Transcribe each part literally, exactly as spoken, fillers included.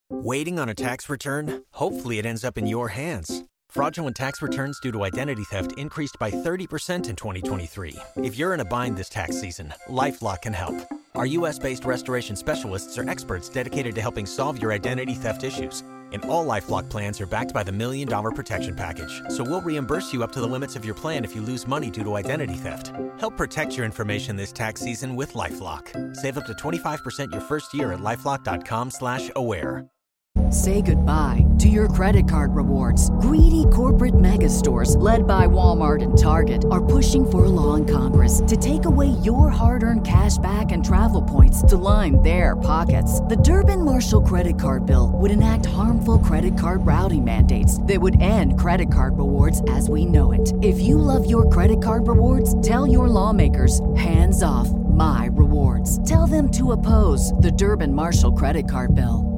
Waiting on a tax return? Hopefully it ends up in your hands. Fraudulent tax returns due to identity theft increased by thirty percent in twenty twenty-three. If you're in a bind this tax season, LifeLock can help. Our U S-based restoration specialists are experts dedicated to helping solve your identity theft issues. And all LifeLock plans are backed by the Million Dollar Protection Package. So we'll reimburse you up to the limits of your plan if you lose money due to identity theft. Help protect your information this tax season with LifeLock. Save up to twenty-five percent your first year at LifeLock.com slash aware. Say goodbye to your credit card rewards. Greedy corporate mega stores, led by Walmart and Target, are pushing for a law in Congress to take away your hard-earned cash back and travel points to line their pockets. The Durbin-Marshall credit card bill would enact harmful credit card routing mandates that would end credit card rewards as we know it. If you love your credit card rewards, tell your lawmakers, hands off my rewards. Tell them to oppose the Durbin-Marshall credit card bill.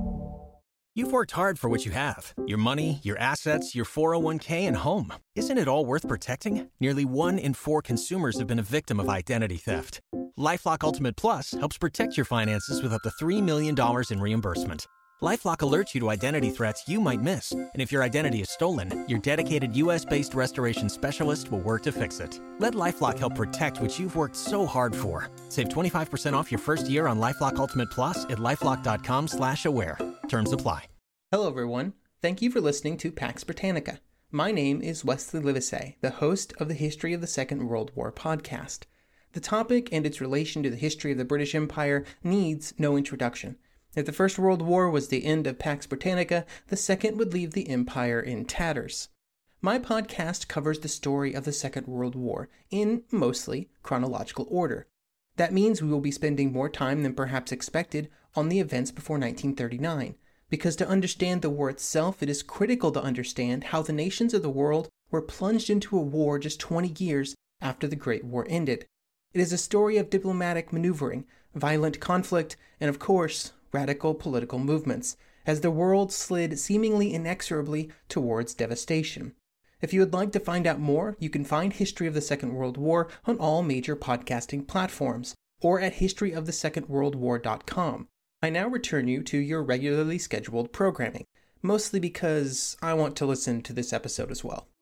You've worked hard for what you have. Your money, your assets, your four oh one k, and home. Isn't it all worth protecting? Nearly one in four consumers have been a victim of identity theft. LifeLock Ultimate Plus helps protect your finances with up to three million dollars in reimbursement. LifeLock alerts you to identity threats you might miss. And if your identity is stolen, your dedicated U S-based restoration specialist will work to fix it. Let LifeLock help protect what you've worked so hard for. Save twenty-five percent off your first year on LifeLock Ultimate Plus at LifeLock.com slash aware. Terms apply. Hello, everyone. Thank you for listening to Pax Britannica. My name is Wesley Livesey, the host of the History of the Second World War podcast. The topic and its relation to the history of the British Empire needs no introduction. If the First World War was the end of Pax Britannica, the Second would leave the Empire in tatters. My podcast covers the story of the Second World War in, mostly, chronological order. That means we will be spending more time than perhaps expected on the events before nineteen thirty-nine. Because to understand the war itself, it is critical to understand how the nations of the world were plunged into a war just twenty years after the Great War ended. It is a story of diplomatic maneuvering, violent conflict, and of course, radical political movements, as the world slid seemingly inexorably towards devastation. If you would like to find out more, you can find History of the Second World War on all major podcasting platforms, or at history of the second world war dot com. I now return you to your regularly scheduled programming, mostly because I want to listen to this episode as well.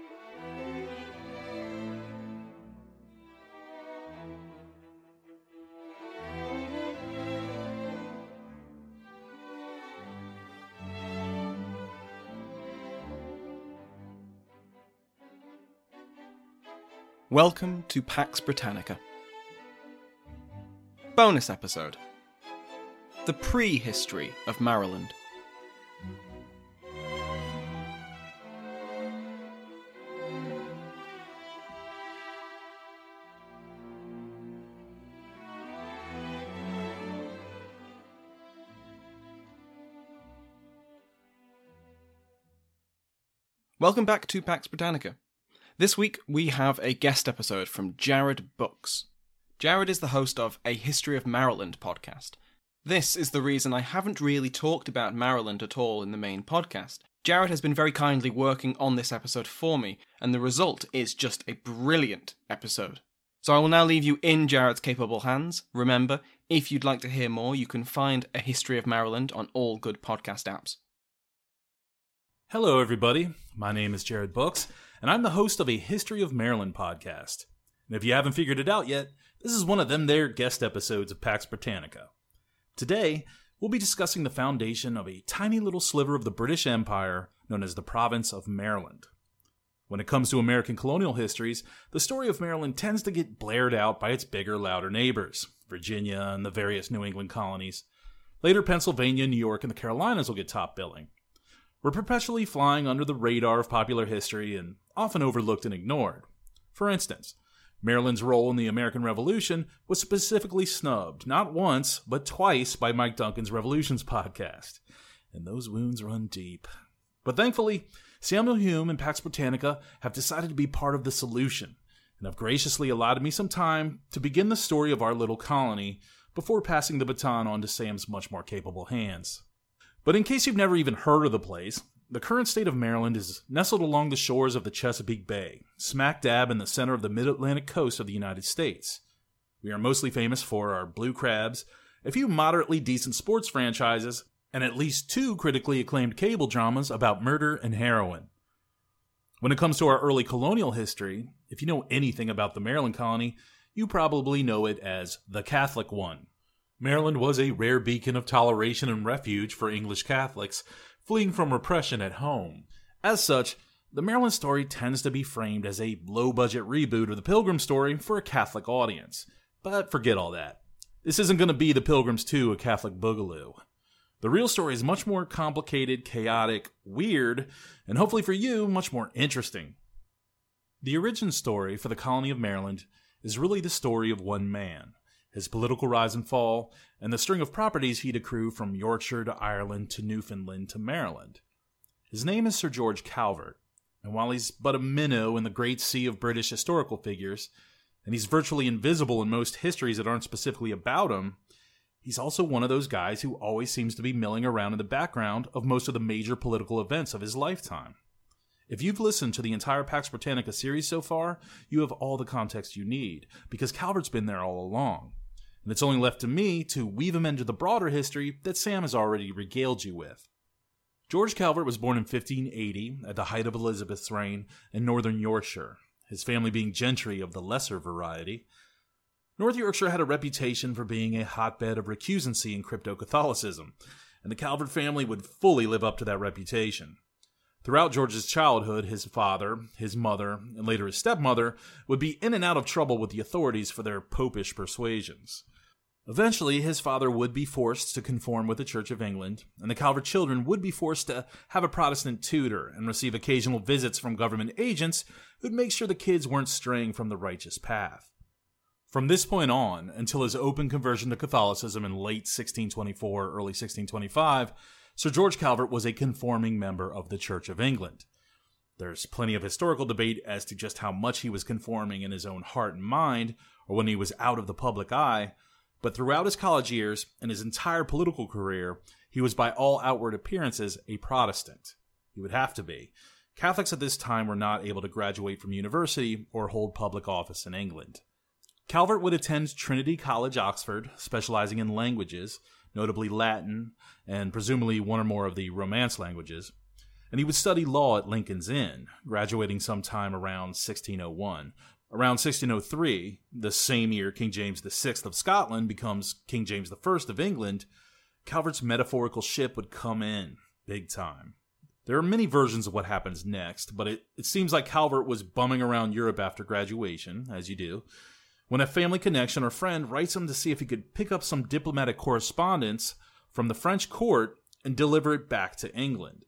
Welcome to Pax Britannica. Bonus episode. The Prehistory of Maryland. Welcome back to Pax Britannica. This week we have a guest episode from Jared Books. Jared is the host of A History of Maryland podcast. This is the reason I haven't really talked about Maryland at all in the main podcast. Jared has been very kindly working on this episode for me, and the result is just a brilliant episode. So I will now leave you in Jared's capable hands. Remember, if you'd like to hear more, you can find A History of Maryland on all good podcast apps. Hello everybody, my name is Jared Books, and I'm the host of A History of Maryland podcast. And if you haven't figured it out yet, this is one of them there guest episodes of Pax Britannica. Today, we'll be discussing the foundation of a tiny little sliver of the British Empire known as the Province of Maryland. When it comes to American colonial histories, the story of Maryland tends to get blared out by its bigger, louder neighbors, Virginia and the various New England colonies. Later, Pennsylvania, New York, and the Carolinas will get top billing. We're perpetually flying under the radar of popular history and often overlooked and ignored. For instance, Maryland's role in the American Revolution was specifically snubbed, not once, but twice by Mike Duncan's Revolutions podcast. And those wounds run deep. But thankfully, Samuel Hume and Pax Britannica have decided to be part of the solution, and have graciously allotted me some time to begin the story of our little colony before passing the baton on to Sam's much more capable hands. But in case you've never even heard of the place, the current state of Maryland is nestled along the shores of the Chesapeake Bay, smack dab in the center of the mid-Atlantic coast of the United States. We are mostly famous for our blue crabs, a few moderately decent sports franchises, and at least two critically acclaimed cable dramas about murder and heroin. When it comes to our early colonial history, if you know anything about the Maryland colony, you probably know it as the Catholic one. Maryland was a rare beacon of toleration and refuge for English Catholics fleeing from repression at home. As such, the Maryland story tends to be framed as a low-budget reboot of the Pilgrim story for a Catholic audience. But forget all that. This isn't going to be the Pilgrims two, A Catholic Boogaloo. The real story is much more complicated, chaotic, weird, and hopefully for you, much more interesting. The origin story for the colony of Maryland is really the story of one man, his political rise and fall, and the string of properties he'd accrue from Yorkshire to Ireland to Newfoundland to Maryland. His name is Sir George Calvert, and while he's but a minnow in the great sea of British historical figures, and he's virtually invisible in most histories that aren't specifically about him, he's also one of those guys who always seems to be milling around in the background of most of the major political events of his lifetime. If you've listened to the entire Pax Britannica series so far, you have all the context you need, because Calvert's been there all along. And it's only left to me to weave him into the broader history that Sam has already regaled you with. George Calvert was born in fifteen eighty, at the height of Elizabeth's reign, in northern Yorkshire, his family being gentry of the lesser variety. North Yorkshire had a reputation for being a hotbed of recusancy in crypto-Catholicism, and the Calvert family would fully live up to that reputation. Throughout George's childhood, his father, his mother, and later his stepmother would be in and out of trouble with the authorities for their popish persuasions. Eventually, his father would be forced to conform with the Church of England, and the Calvert children would be forced to have a Protestant tutor and receive occasional visits from government agents who'd make sure the kids weren't straying from the righteous path. From this point on, until his open conversion to Catholicism in late sixteen twenty-four, early sixteen twenty-five, Sir George Calvert was a conforming member of the Church of England. There's plenty of historical debate as to just how much he was conforming in his own heart and mind, or when he was out of the public eye, but throughout his college years and his entire political career, he was by all outward appearances a Protestant. He would have to be. Catholics at this time were not able to graduate from university or hold public office in England. Calvert would attend Trinity College, Oxford, specializing in languages, notably Latin, and presumably one or more of the Romance languages, and he would study law at Lincoln's Inn, graduating sometime around sixteen oh one. Around sixteen oh three, the same year King James the Sixth of Scotland becomes King James the First of England, Calvert's metaphorical ship would come in, big time. There are many versions of what happens next, but it, it seems like Calvert was bumming around Europe after graduation, as you do, when a family connection or friend writes him to see if he could pick up some diplomatic correspondence from the French court and deliver it back to England.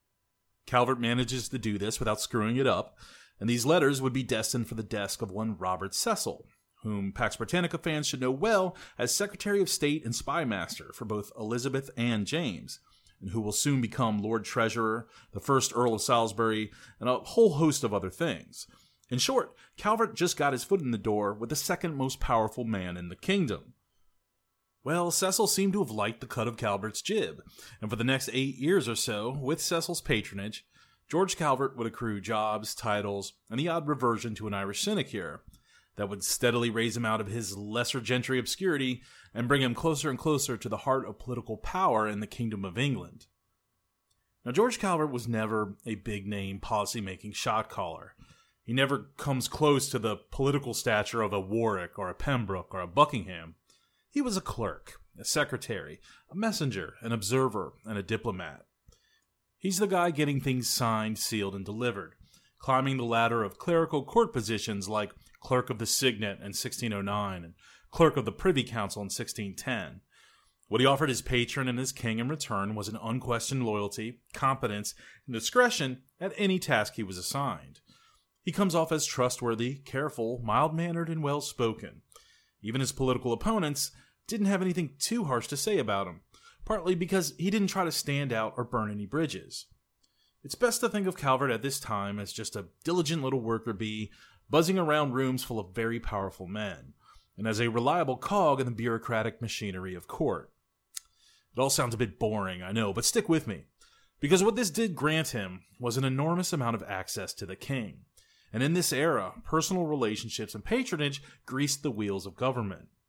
Calvert manages to do this without screwing it up, and these letters would be destined for the desk of one Robert Cecil, whom Pax Britannica fans should know well as Secretary of State and Spy Master for both Elizabeth and James, and who will soon become Lord Treasurer, the first Earl of Salisbury, and a whole host of other things. In short, Calvert just got his foot in the door with the second most powerful man in the kingdom. Well, Cecil seemed to have liked the cut of Calvert's jib, and for the next eight years or so, with Cecil's patronage, George Calvert would accrue jobs, titles, and the odd reversion to an Irish sinecure that would steadily raise him out of his lesser gentry obscurity and bring him closer and closer to the heart of political power in the Kingdom of England. Now, George Calvert was never a big-name, policy-making shot-caller. He never comes close to the political stature of a Warwick or a Pembroke or a Buckingham. He was a clerk, a secretary, a messenger, an observer, and a diplomat. He's the guy getting things signed, sealed, and delivered, climbing the ladder of clerical court positions like Clerk of the Signet in sixteen oh nine and Clerk of the Privy Council in sixteen ten. What he offered his patron and his king in return was an unquestioned loyalty, competence, and discretion at any task he was assigned. He comes off as trustworthy, careful, mild-mannered, and well-spoken. Even his political opponents didn't have anything too harsh to say about him, partly because he didn't try to stand out or burn any bridges. It's best to think of Calvert at this time as just a diligent little worker bee buzzing around rooms full of very powerful men, and as a reliable cog in the bureaucratic machinery of court. It all sounds a bit boring, I know, but stick with me, because what this did grant him was an enormous amount of access to the king. And in this era, personal relationships and patronage greased the wheels of government.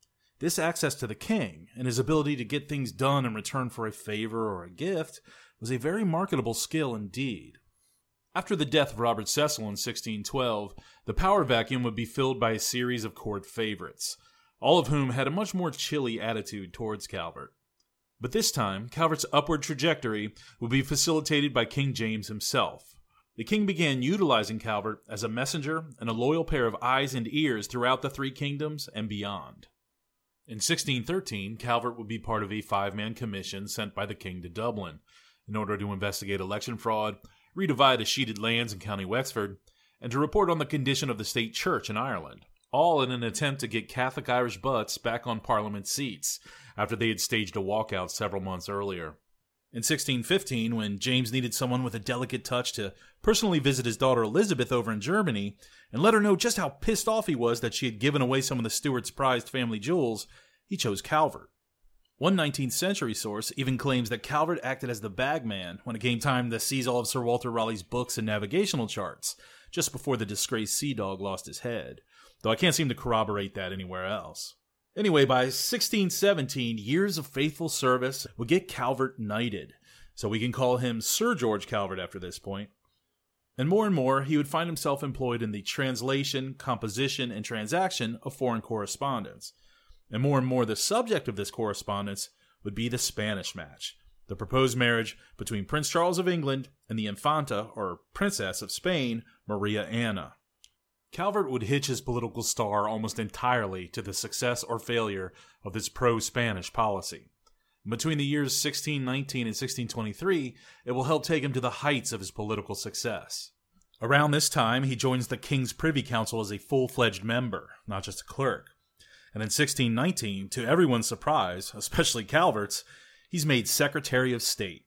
This access to the king and his ability to get things done in return for a favor or a gift was a very marketable skill indeed. After the death of Robert Cecil in sixteen twelve, the power vacuum would be filled by a series of court favorites, all of whom had a much more chilly attitude towards Calvert. But this time, Calvert's upward trajectory would be facilitated by King James himself. The king began utilizing Calvert as a messenger and a loyal pair of eyes and ears throughout the Three Kingdoms and beyond. In sixteen thirteen, Calvert would be part of a five-man commission sent by the king to Dublin in order to investigate election fraud, redivide escheated lands in County Wexford, and to report on the condition of the state church in Ireland, all in an attempt to get Catholic Irish butts back on Parliament seats after they had staged a walkout several months earlier. In sixteen fifteen, when James needed someone with a delicate touch to personally visit his daughter Elizabeth over in Germany and let her know just how pissed off he was that she had given away some of the Stuarts' prized family jewels, he chose Calvert. One nineteenth century source even claims that Calvert acted as the bagman when it came time to seize all of Sir Walter Raleigh's books and navigational charts, just before the disgraced sea dog lost his head, though I can't seem to corroborate that anywhere else. Anyway, by sixteen seventeen, years of faithful service would get Calvert knighted, so we can call him Sir George Calvert after this point. And more and more, he would find himself employed in the translation, composition, and transaction of foreign correspondence. And more and more, the subject of this correspondence would be the Spanish match, the proposed marriage between Prince Charles of England and the Infanta, or Princess of Spain, Maria Anna. Calvert would hitch his political star almost entirely to the success or failure of this pro-Spanish policy. Between the years sixteen nineteen and sixteen twenty-three, it will help take him to the heights of his political success. Around this time, he joins the King's Privy Council as a full-fledged member, not just a clerk. And in sixteen nineteen, to everyone's surprise, especially Calvert's, he's made Secretary of State.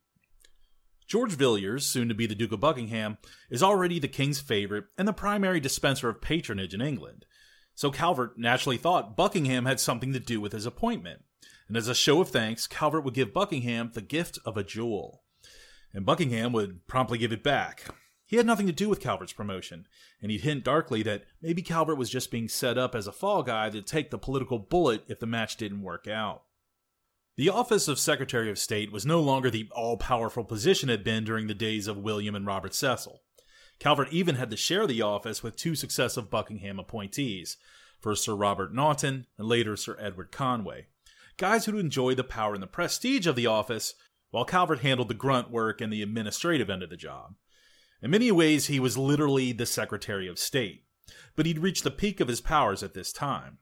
George Villiers, soon to be the Duke of Buckingham, is already the king's favorite and the primary dispenser of patronage in England. So Calvert naturally thought Buckingham had something to do with his appointment. And as a show of thanks, Calvert would give Buckingham the gift of a jewel. And Buckingham would promptly give it back. He had nothing to do with Calvert's promotion, and he'd hint darkly that maybe Calvert was just being set up as a fall guy to take the political bullet if the match didn't work out. The office of Secretary of State was no longer the all-powerful position it had been during the days of William and Robert Cecil. Calvert even had to share the office with two successive Buckingham appointees, first Sir Robert Naunton and later Sir Edward Conway, guys who'd enjoy the power and the prestige of the office, while Calvert handled the grunt work and the administrative end of the job. In many ways, he was literally the Secretary of State, but he'd reached the peak of his powers at this time.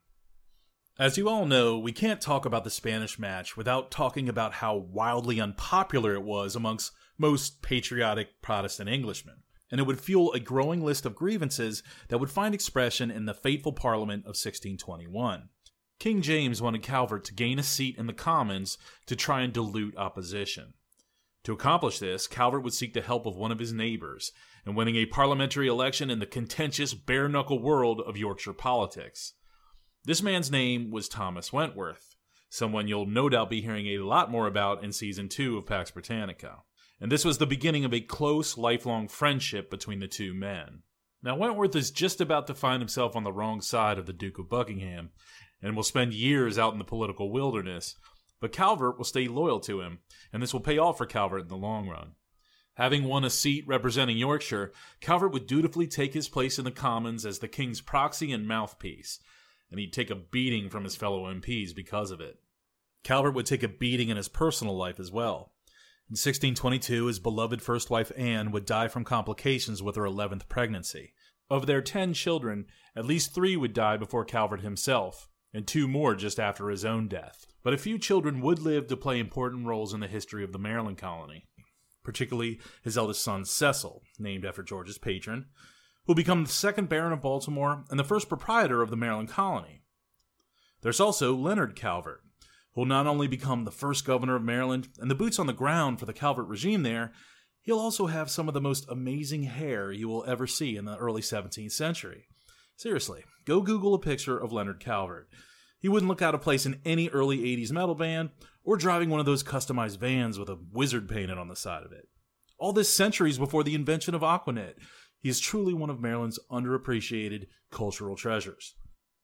As you all know, we can't talk about the Spanish match without talking about how wildly unpopular it was amongst most patriotic Protestant Englishmen, and it would fuel a growing list of grievances that would find expression in the fateful Parliament of sixteen twenty-one. King James wanted Calvert to gain a seat in the Commons to try and dilute opposition. To accomplish this, Calvert would seek the help of one of his neighbors in winning a parliamentary election in the contentious bare-knuckle world of Yorkshire politics. This man's name was Thomas Wentworth, someone you'll no doubt be hearing a lot more about in Season two of Pax Britannica. And this was the beginning of a close, lifelong friendship between the two men. Now, Wentworth is just about to find himself on the wrong side of the Duke of Buckingham, and will spend years out in the political wilderness, but Calvert will stay loyal to him, and this will pay off for Calvert in the long run. Having won a seat representing Yorkshire, Calvert would dutifully take his place in the Commons as the king's proxy and mouthpiece, and he'd take a beating from his fellow M Ps because of it. Calvert would take a beating in his personal life as well. In sixteen twenty-two, his beloved first wife Anne would die from complications with her eleventh pregnancy. Of their ten children, at least three would die before Calvert himself, and two more just after his own death. But a few children would live to play important roles in the history of the Maryland colony, particularly his eldest son Cecil, named after George's patron, who will become the second Baron of Baltimore and the first proprietor of the Maryland colony. There's also Leonard Calvert, who will not only become the first governor of Maryland and the boots on the ground for the Calvert regime there, he'll also have some of the most amazing hair you will ever see in the early seventeenth century. Seriously, go Google a picture of Leonard Calvert. He wouldn't look out of place in any early eighties metal band, or driving one of those customized vans with a wizard painted on the side of it. All this centuries before the invention of Aquanet. He is truly one of Maryland's underappreciated cultural treasures.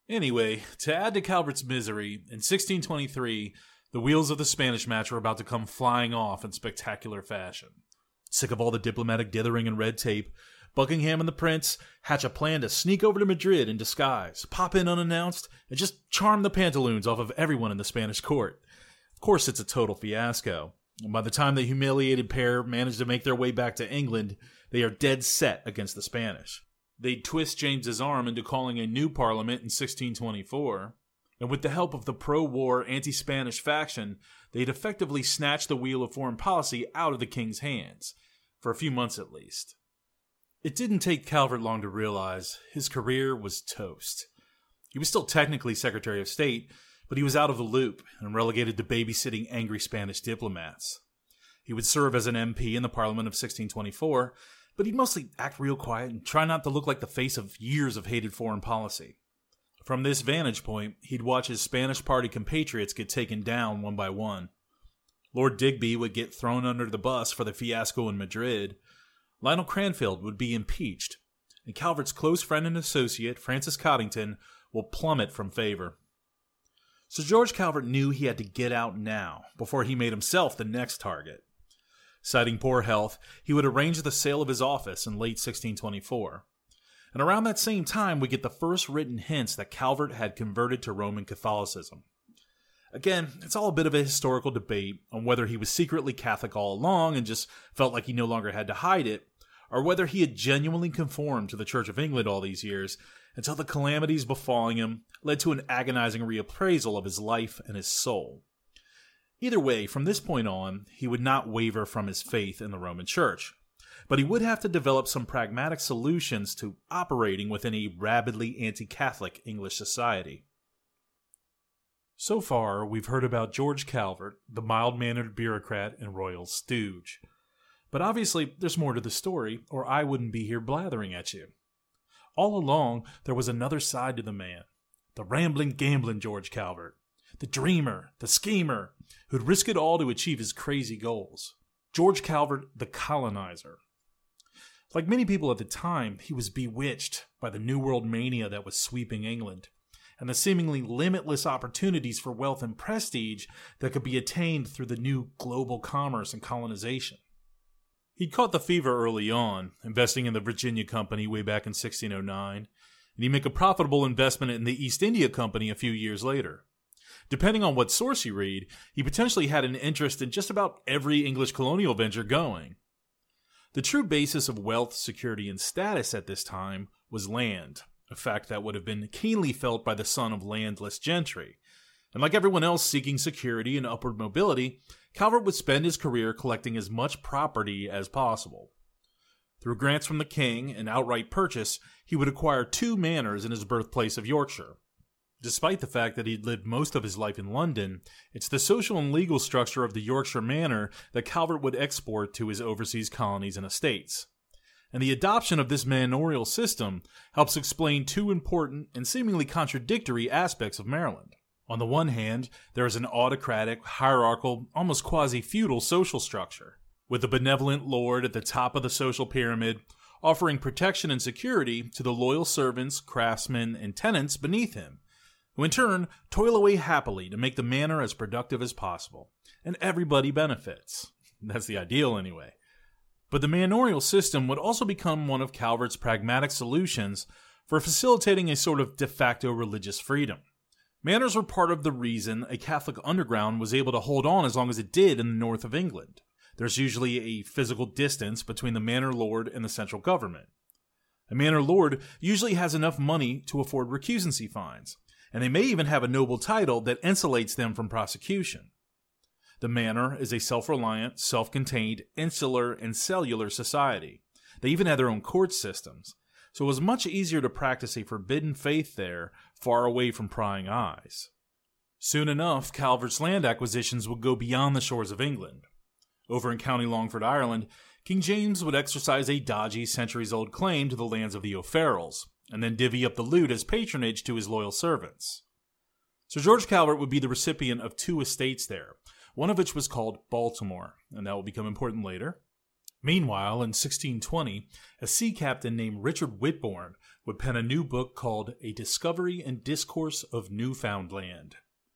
Anyway, to add to Calvert's misery, in sixteen twenty-three, the wheels of the Spanish match were about to come flying off in spectacular fashion. Sick of all the diplomatic dithering and red tape, Buckingham and the Prince hatch a plan to sneak over to Madrid in disguise, pop in unannounced, and just charm the pantaloons off of everyone in the Spanish court. Of course, it's a total fiasco. And by the time the humiliated pair manage to make their way back to England, they are dead set against the Spanish. They'd twist James's arm into calling a new parliament in sixteen twenty-four, and with the help of the pro-war, anti-Spanish faction, they'd effectively snatch the wheel of foreign policy out of the king's hands, for a few months at least. It didn't take Calvert long to realize his career was toast. He was still technically Secretary of State, but he was out of the loop and relegated to babysitting angry Spanish diplomats. He would serve as an M P in the Parliament of sixteen twenty-four, but he'd mostly act real quiet and try not to look like the face of years of hated foreign policy. From this vantage point, he'd watch his Spanish party compatriots get taken down one by one. Lord Digby would get thrown under the bus for the fiasco in Madrid. Lionel Cranfield would be impeached, and Calvert's close friend and associate, Francis Coddington, will plummet from favor. Sir George Calvert knew he had to get out now, before he made himself the next target. Citing poor health, he would arrange the sale of his office in late sixteen twenty-four. And around that same time, we get the first written hints that Calvert had converted to Roman Catholicism. Again, it's all a bit of a historical debate on whether he was secretly Catholic all along and just felt like he no longer had to hide it, or whether he had genuinely conformed to the Church of England all these years until the calamities befalling him led to an agonizing reappraisal of his life and his soul. Either way, from this point on, he would not waver from his faith in the Roman Church, but he would have to develop some pragmatic solutions to operating within a rabidly anti-Catholic English society. So far, we've heard about George Calvert, the mild-mannered bureaucrat and royal stooge. But obviously, there's more to the story, or I wouldn't be here blathering at you. All along, there was another side to the man. The rambling, gambling George Calvert. The dreamer, the schemer, who'd risk it all to achieve his crazy goals. George Calvert, the colonizer. Like many people at the time, he was bewitched by the New World mania that was sweeping England, and the seemingly limitless opportunities for wealth and prestige that could be attained through the new global commerce and colonization. He'd caught the fever early on, investing in the Virginia Company way back in sixteen oh nine, and he'd make a profitable investment in the East India Company a few years later. Depending on what source you read, he potentially had an interest in just about every English colonial venture going. The true basis of wealth, security, and status at this time was land, a fact that would have been keenly felt by the son of landless gentry. And like everyone else seeking security and upward mobility, Calvert would spend his career collecting as much property as possible. Through grants from the king and outright purchase, he would acquire two manors in his birthplace of Yorkshire. Despite the fact that he'd lived most of his life in London, it's the social and legal structure of the Yorkshire manor that Calvert would export to his overseas colonies and estates. And the adoption of this manorial system helps explain two important and seemingly contradictory aspects of Maryland. On the one hand, there is an autocratic, hierarchical, almost quasi-feudal social structure, with a benevolent lord at the top of the social pyramid, offering protection and security to the loyal servants, craftsmen, and tenants beneath him, who in turn toil away happily to make the manor as productive as possible, and everybody benefits. That's the ideal anyway. But the manorial system would also become one of Calvert's pragmatic solutions for facilitating a sort of de facto religious freedom. Manors were part of the reason a Catholic underground was able to hold on as long as it did in the north of England. There's usually a physical distance between the manor lord and the central government. A manor lord usually has enough money to afford recusancy fines, and they may even have a noble title that insulates them from prosecution. The manor is a self-reliant, self-contained, insular, and cellular society. They even had their own court systems, so it was much easier to practice a forbidden faith there, far away from prying eyes. Soon enough, Calvert's land acquisitions would go beyond the shores of England. Over in County Longford, Ireland, King James would exercise a dodgy, centuries-old claim to the lands of the O'Farrells, and then divvy up the loot as patronage to his loyal servants. Sir George Calvert would be the recipient of two estates there, one of which was called Baltimore, and that will become important later. Meanwhile, in sixteen twenty, a sea captain named Richard Whitbourne would pen a new book called A Discovery and Discourse of Newfoundland.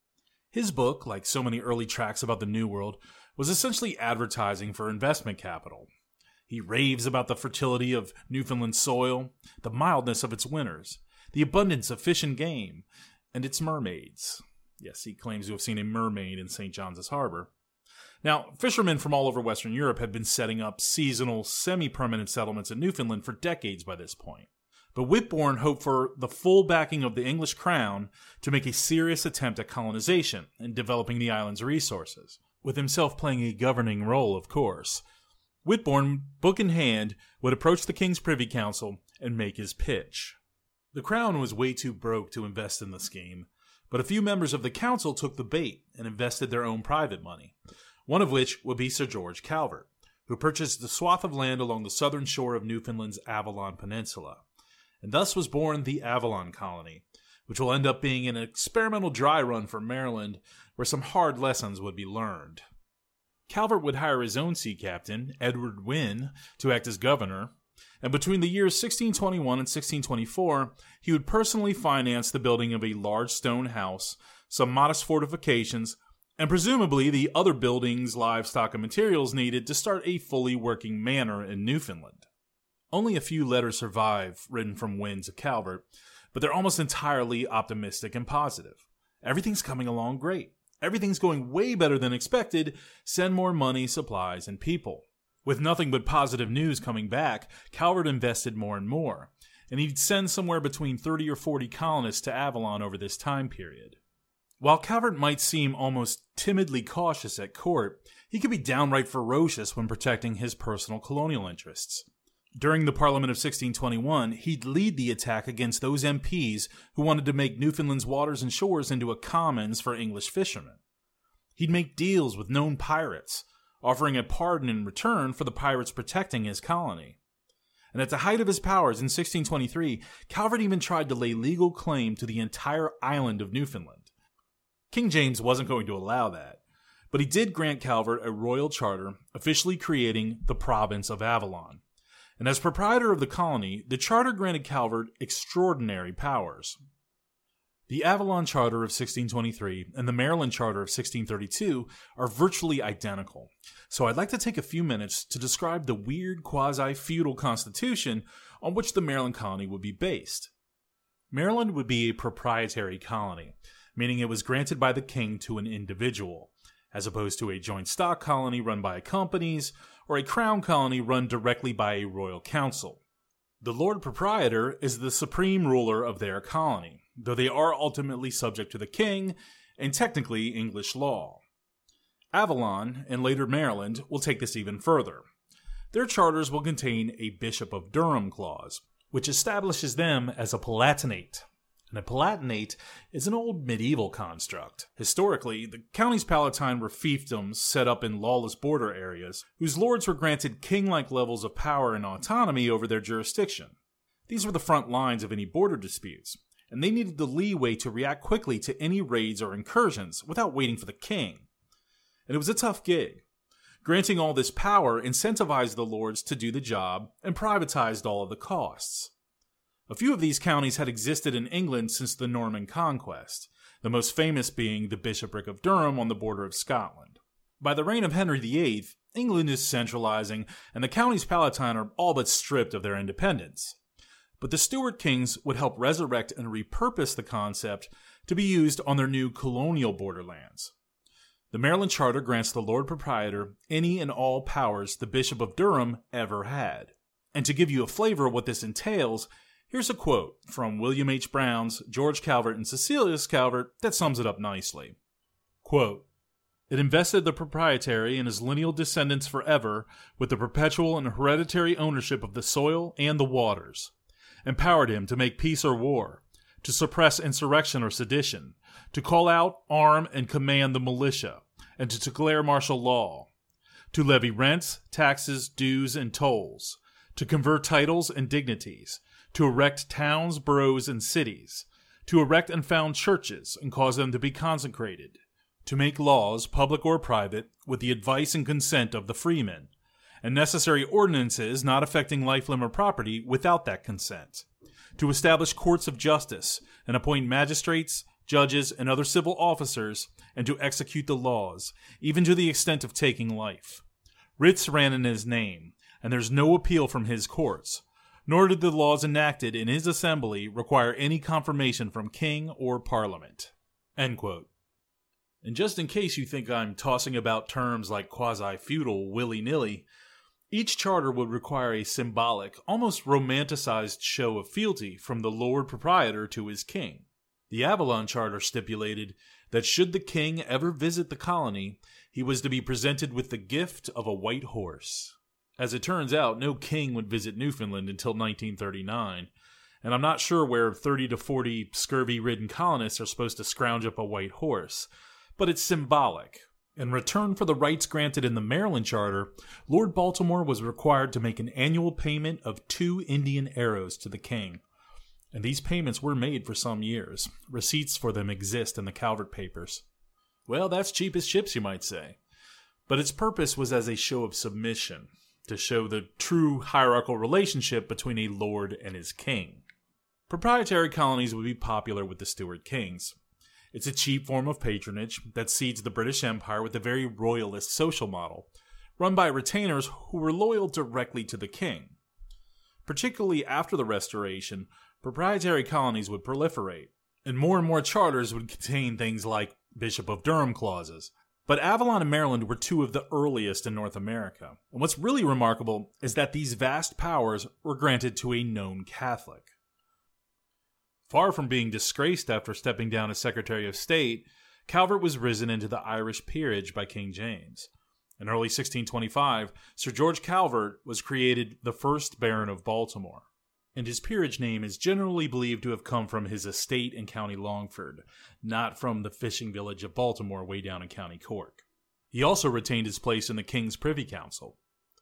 His book, like so many early tracts about the New World, was essentially advertising for investment capital. He raves about the fertility of Newfoundland soil, the mildness of its winters, the abundance of fish and game, and its mermaids. Yes, he claims to have seen a mermaid in Saint John's Harbor. Now, fishermen from all over Western Europe had been setting up seasonal, semi-permanent settlements in Newfoundland for decades by this point. But Whitbourne hoped for the full backing of the English crown to make a serious attempt at colonization and developing the island's resources, with himself playing a governing role, of course. Whitbourne, book in hand, would approach the King's Privy Council and make his pitch. The crown was way too broke to invest in the scheme, but a few members of the council took the bait and invested their own private money, one of which would be Sir George Calvert, who purchased a swath of land along the southern shore of Newfoundland's Avalon Peninsula. And thus was born the Avalon Colony, which will end up being an experimental dry run for Maryland, where some hard lessons would be learned. Calvert would hire his own sea captain, Edward Wynne, to act as governor, and between the years sixteen twenty-one and sixteen twenty-four, he would personally finance the building of a large stone house, some modest fortifications, and presumably the other buildings, livestock, and materials needed to start a fully working manor in Newfoundland. Only a few letters survive written from Wynne to Calvert, but they're almost entirely optimistic and positive. Everything's coming along great. Everything's going way better than expected. Send more money, supplies, and people. With nothing but positive news coming back, Calvert invested more and more, and he'd send somewhere between thirty or forty colonists to Avalon over this time period. While Calvert might seem almost timidly cautious at court, he could be downright ferocious when protecting his personal colonial interests. During the Parliament of sixteen twenty-one, he'd lead the attack against those M Ps who wanted to make Newfoundland's waters and shores into a commons for English fishermen. He'd make deals with known pirates, offering a pardon in return for the pirates protecting his colony. And at the height of his powers in sixteen twenty-three, Calvert even tried to lay legal claim to the entire island of Newfoundland. King James wasn't going to allow that, but he did grant Calvert a royal charter officially creating the province of Avalon. And as proprietor of the colony, the charter granted Calvert extraordinary powers. The Avalon Charter of sixteen twenty-three and the Maryland Charter of sixteen thirty-two are virtually identical, so I'd like to take a few minutes to describe the weird quasi-feudal constitution on which the Maryland colony would be based. Maryland would be a proprietary colony, meaning it was granted by the king to an individual, as opposed to a joint stock colony run by companies or a crown colony run directly by a royal council. The Lord Proprietor is the supreme ruler of their colony, though they are ultimately subject to the king and technically English law. Avalon, and later Maryland, will take this even further. Their charters will contain a Bishop of Durham clause, which establishes them as a palatinate. And a palatinate is an old medieval construct. Historically, the counties palatine were fiefdoms set up in lawless border areas, whose lords were granted king-like levels of power and autonomy over their jurisdiction. These were the front lines of any border disputes, and they needed the leeway to react quickly to any raids or incursions without waiting for the king. And it was a tough gig. Granting all this power incentivized the lords to do the job and privatized all of the costs. A few of these counties had existed in England since the Norman Conquest, the most famous being the Bishopric of Durham on the border of Scotland. By the reign of Henry the Eighth, England is centralizing, and the counties palatine are all but stripped of their independence. But the Stuart kings would help resurrect and repurpose the concept to be used on their new colonial borderlands. The Maryland Charter grants the Lord Proprietor any and all powers the Bishop of Durham ever had. And to give you a flavor of what this entails, here's a quote from William H. Brown's George Calvert and Cecilius Calvert that sums it up nicely. Quote, "It invested the proprietary and his lineal descendants forever with the perpetual and hereditary ownership of the soil and the waters, empowered him to make peace or war, to suppress insurrection or sedition, to call out, arm, and command the militia, and to declare martial law, to levy rents, taxes, dues, and tolls, to confer titles and dignities, to erect towns, boroughs, and cities, to erect and found churches and cause them to be consecrated, to make laws, public or private, with the advice and consent of the freemen, and necessary ordinances not affecting life, limb, or property without that consent, to establish courts of justice and appoint magistrates, judges, and other civil officers, and to execute the laws, even to the extent of taking life. Writs ran in his name, and there's no appeal from his courts, nor did the laws enacted in his assembly require any confirmation from king or parliament." End quote. And just in case you think I'm tossing about terms like quasi-feudal willy-nilly, each charter would require a symbolic, almost romanticized show of fealty from the Lord Proprietor to his king. The Avalon Charter stipulated that should the king ever visit the colony, he was to be presented with the gift of a white horse. As it turns out, no king would visit Newfoundland until nineteen thirty-nine, and I'm not sure where thirty to forty scurvy-ridden colonists are supposed to scrounge up a white horse, but it's symbolic. In return for the rights granted in the Maryland Charter, Lord Baltimore was required to make an annual payment of two Indian arrows to the king, and these payments were made for some years. Receipts for them exist in the Calvert Papers. Well, that's cheap as chips, you might say. But its purpose was as a show of submission, to show the true hierarchical relationship between a lord and his king. Proprietary colonies would be popular with the Stuart kings. It's a cheap form of patronage that seeds the British Empire with a very royalist social model, run by retainers who were loyal directly to the king. Particularly after the Restoration, proprietary colonies would proliferate, and more and more charters would contain things like Bishop of Durham clauses. But Avalon and Maryland were two of the earliest in North America. And what's really remarkable is that these vast powers were granted to a known Catholic. Far from being disgraced after stepping down as Secretary of State, Calvert was risen into the Irish peerage by King James. In early sixteen twenty-five, Sir George Calvert was created the first Baron of Baltimore, and his peerage name is generally believed to have come from his estate in County Longford, not from the fishing village of Baltimore way down in County Cork. He also retained his place in the King's Privy Council.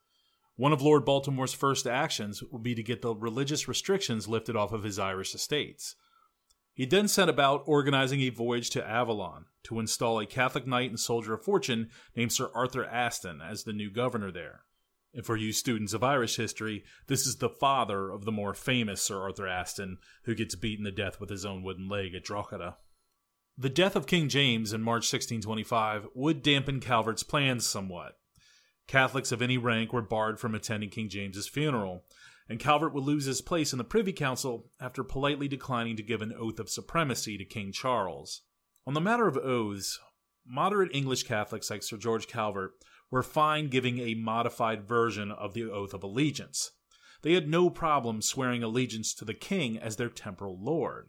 One of Lord Baltimore's first actions would be to get the religious restrictions lifted off of his Irish estates. He then set about organizing a voyage to Avalon to install a Catholic knight and soldier of fortune named Sir Arthur Aston as the new governor there. And for you students of Irish history, this is the father of the more famous Sir Arthur Aston, who gets beaten to death with his own wooden leg at Drogheda. The death of King James in March sixteen twenty-five would dampen Calvert's plans somewhat. Catholics of any rank were barred from attending King James's funeral, and Calvert would lose his place in the Privy Council after politely declining to give an oath of supremacy to King Charles. On the matter of oaths, moderate English Catholics like Sir George Calvert were fine giving a modified version of the oath of allegiance. They had no problem swearing allegiance to the king as their temporal lord.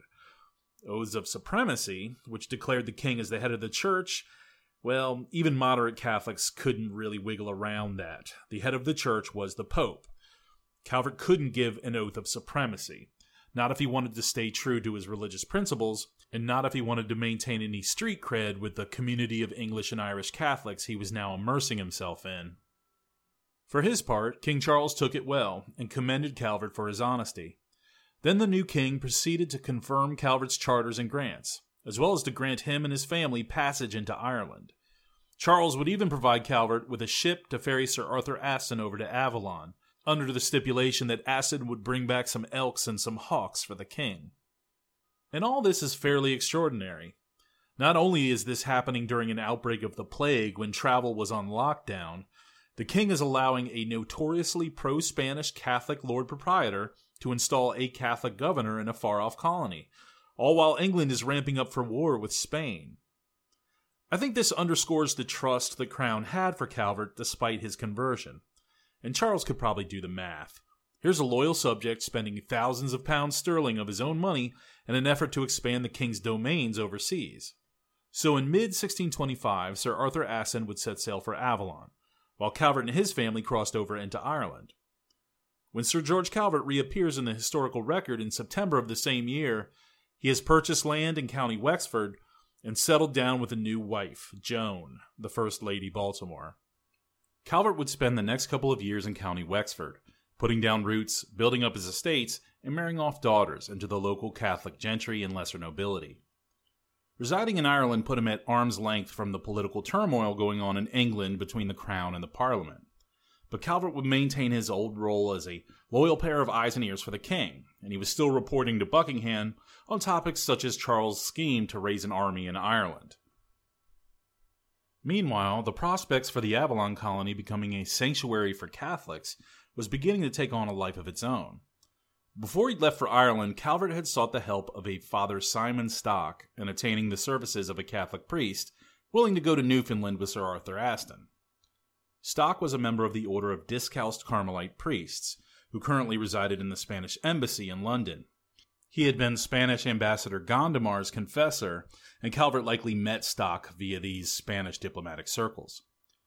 Oaths of supremacy, which declared the king as the head of the church, well, even moderate Catholics couldn't really wiggle around that. The head of the church was the Pope. Calvert couldn't give an oath of supremacy, not if he wanted to stay true to his religious principles, and not if he wanted to maintain any street cred with the community of English and Irish Catholics he was now immersing himself in. For his part, King Charles took it well, and commended Calvert for his honesty. Then the new king proceeded to confirm Calvert's charters and grants, as well as to grant him and his family passage into Ireland. Charles would even provide Calvert with a ship to ferry Sir Arthur Aston over to Avalon, under the stipulation that Aston would bring back some elks and some hawks for the king. And all this is fairly extraordinary. Not only is this happening during an outbreak of the plague when travel was on lockdown, the king is allowing a notoriously pro-Spanish Catholic Lord Proprietor to install a Catholic governor in a far-off colony, all while England is ramping up for war with Spain. I think this underscores the trust the crown had for Calvert despite his conversion. And Charles could probably do the math. Here's a loyal subject spending thousands of pounds sterling of his own money in an effort to expand the king's domains overseas. So in mid sixteen twenty-five, Sir Arthur Aston would set sail for Avalon, while Calvert and his family crossed over into Ireland. When Sir George Calvert reappears in the historical record in September of the same year, he has purchased land in County Wexford and settled down with a new wife, Joan, the First Lady Baltimore. Calvert would spend the next couple of years in County Wexford, putting down roots, building up his estates, and marrying off daughters into the local Catholic gentry and lesser nobility. Residing in Ireland put him at arm's length from the political turmoil going on in England between the Crown and the Parliament. but Calvert would maintain his old role as a loyal pair of eyes and ears for the king, and he was still reporting to Buckingham on topics such as Charles' scheme to raise an army in Ireland. Meanwhile, the prospects for the Avalon colony becoming a sanctuary for Catholics was beginning to take on a life of its own. Before he left for Ireland, Calvert had sought the help of a Father Simon Stock in attaining the services of a Catholic priest willing to go to Newfoundland with Sir Arthur Aston. Stock was a member of the Order of Discalced Carmelite Priests, who currently resided in the Spanish Embassy in London. He had been Spanish Ambassador Gondomar's confessor, and Calvert likely met Stock via these Spanish diplomatic circles.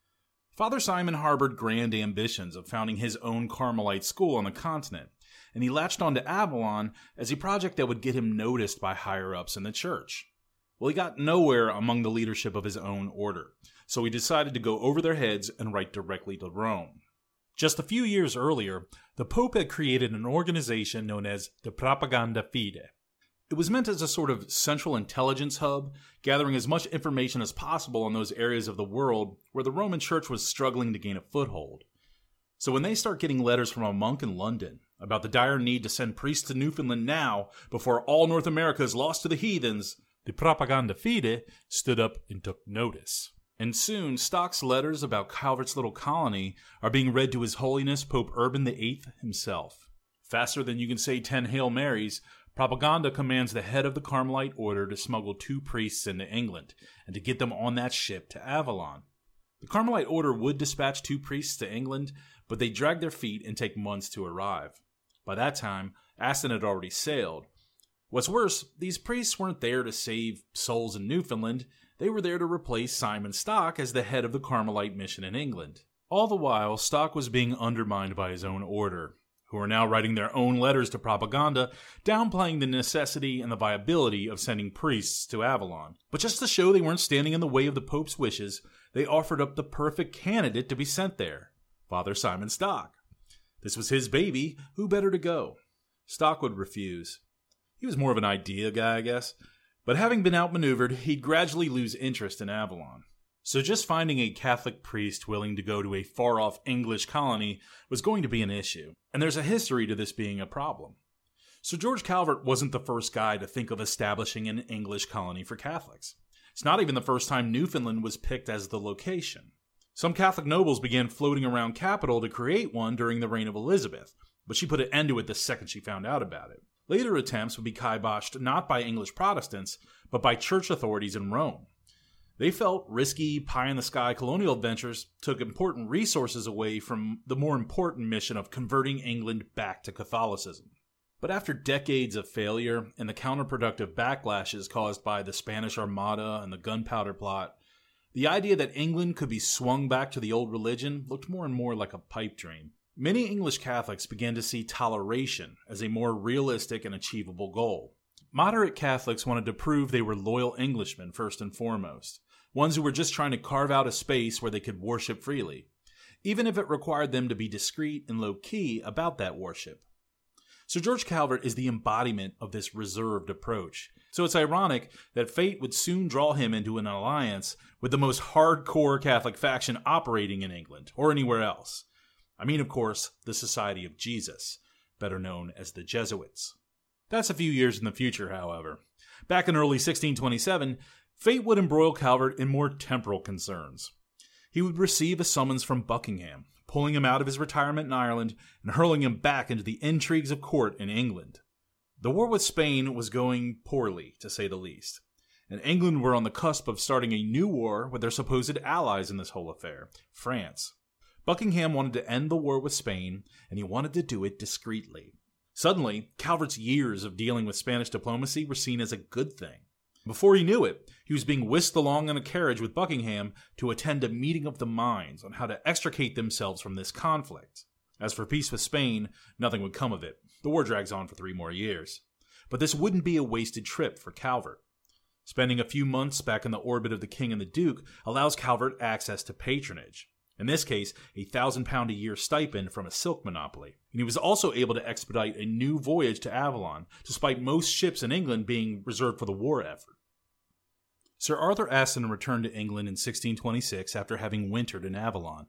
Father Simon harbored grand ambitions of founding his own Carmelite school on the continent, and he latched onto Avalon as a project that would get him noticed by higher-ups in the church. Well, he got nowhere among the leadership of his own order, so he decided to go over their heads and write directly to Rome. Just a few years earlier, the Pope had created an organization known as the Propaganda Fide. It was meant as a sort of central intelligence hub, gathering as much information as possible on those areas of the world where the Roman Church was struggling to gain a foothold. So when they start getting letters from a monk in London about the dire need to send priests to Newfoundland now, before all North America is lost to the heathens, the Propaganda Fide stood up and took notice. And soon, Stock's letters about Calvert's little colony are being read to His Holiness Pope Urban the Eighth himself. Faster than you can say ten Hail Marys, Propaganda commands the head of the Carmelite order to smuggle two priests into England and to get them on that ship to Avalon. The Carmelite order would dispatch two priests to England, but they drag their feet and take months to arrive. By that time, Aston had already sailed. What's worse, these priests weren't there to save souls in Newfoundland. They were there to replace Simon Stock as the head of the Carmelite mission in England. All the while, Stock was being undermined by his own order, who are now writing their own letters to Propaganda, downplaying the necessity and the viability of sending priests to Avalon. But just to show they weren't standing in the way of the Pope's wishes, they offered up the perfect candidate to be sent there, Father Simon Stock. This was his baby, who better to go? Stock would refuse. He was more of an idea guy, I guess. But having been outmaneuvered, he'd gradually lose interest in Avalon. So just finding a Catholic priest willing to go to a far-off English colony was going to be an issue. And there's a history to this being a problem. Sir George Calvert wasn't the first guy to think of establishing an English colony for Catholics. It's not even the first time Newfoundland was picked as the location. Some Catholic nobles began floating around capital to create one during the reign of Elizabeth, but she put an end to it the second she found out about it. Later attempts would be kiboshed not by English Protestants, but by church authorities in Rome. They felt risky, pie-in-the-sky colonial adventures took important resources away from the more important mission of converting England back to Catholicism. But after decades of failure and the counterproductive backlashes caused by the Spanish Armada and the Gunpowder Plot, the idea that England could be swung back to the old religion looked more and more like a pipe dream. Many English Catholics began to see toleration as a more realistic and achievable goal. Moderate Catholics wanted to prove they were loyal Englishmen first and foremost, ones who were just trying to carve out a space where they could worship freely, even if it required them to be discreet and low-key about that worship. Sir George Calvert is the embodiment of this reserved approach, so it's ironic that fate would soon draw him into an alliance with the most hardcore Catholic faction operating in England or anywhere else. I mean, of course, the Society of Jesus, better known as the Jesuits. That's a few years in the future, however. Back in early sixteen twenty-seven, fate would embroil Calvert in more temporal concerns. He would receive a summons from Buckingham, pulling him out of his retirement in Ireland and hurling him back into the intrigues of court in England. The war with Spain was going poorly, to say the least, and England were on the cusp of starting a new war with their supposed allies in this whole affair, France. Buckingham wanted to end the war with Spain, and he wanted to do it discreetly. Suddenly, Calvert's years of dealing with Spanish diplomacy were seen as a good thing. Before he knew it, he was being whisked along in a carriage with Buckingham to attend a meeting of the minds on how to extricate themselves from this conflict. As for peace with Spain, nothing would come of it. The war drags on for three more years. But this wouldn't be a wasted trip for Calvert. Spending a few months back in the orbit of the King and the Duke allows Calvert access to patronage. In this case, a thousand pound a year stipend from a silk monopoly. And he was also able to expedite a new voyage to Avalon, despite most ships in England being reserved for the war effort. Sir Arthur Aston returned to England in sixteen twenty-six after having wintered in Avalon.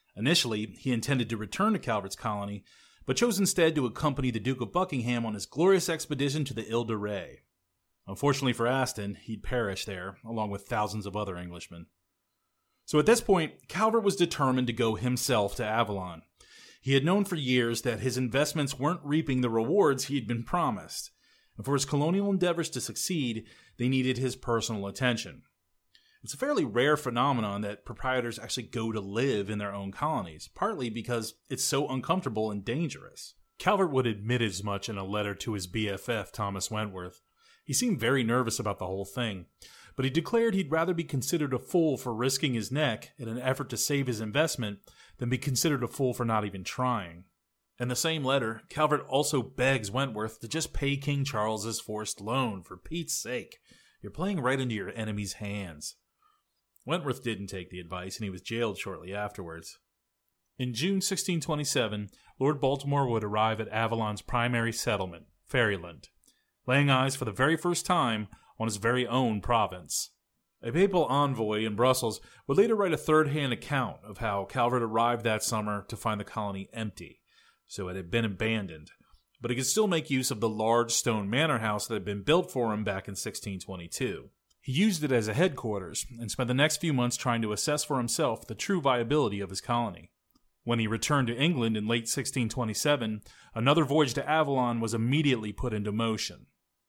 Initially, he intended to return to Calvert's colony, but chose instead to accompany the Duke of Buckingham on his glorious expedition to the Ile de Ré. Unfortunately for Aston, he'd perish there, along with thousands of other Englishmen. So at this point, Calvert was determined to go himself to Avalon. He had known for years that his investments weren't reaping the rewards he had been promised, and for his colonial endeavors to succeed, they needed his personal attention. It's a fairly rare phenomenon that proprietors actually go to live in their own colonies, partly because it's so uncomfortable and dangerous. Calvert would admit as much in a letter to his B F F, Thomas Wentworth. He seemed very nervous about the whole thing, but he declared he'd rather be considered a fool for risking his neck in an effort to save his investment than be considered a fool for not even trying. In the same letter, Calvert also begs Wentworth to just pay King Charles's forced loan, for Pete's sake. You're playing right into your enemy's hands. Wentworth didn't take the advice, and he was jailed shortly afterwards. In June sixteen twenty-seven, Lord Baltimore would arrive at Avalon's primary settlement, Ferryland, laying eyes for the very first time on his very own province. A papal envoy in Brussels would later write a third-hand account of how Calvert arrived that summer to find the colony empty, so it had been abandoned, but he could still make use of the large stone manor house that had been built for him back in sixteen twenty-two. He used it as a headquarters and spent the next few months trying to assess for himself the true viability of his colony. When he returned to England in late sixteen twenty-seven, another voyage to Avalon was immediately put into motion.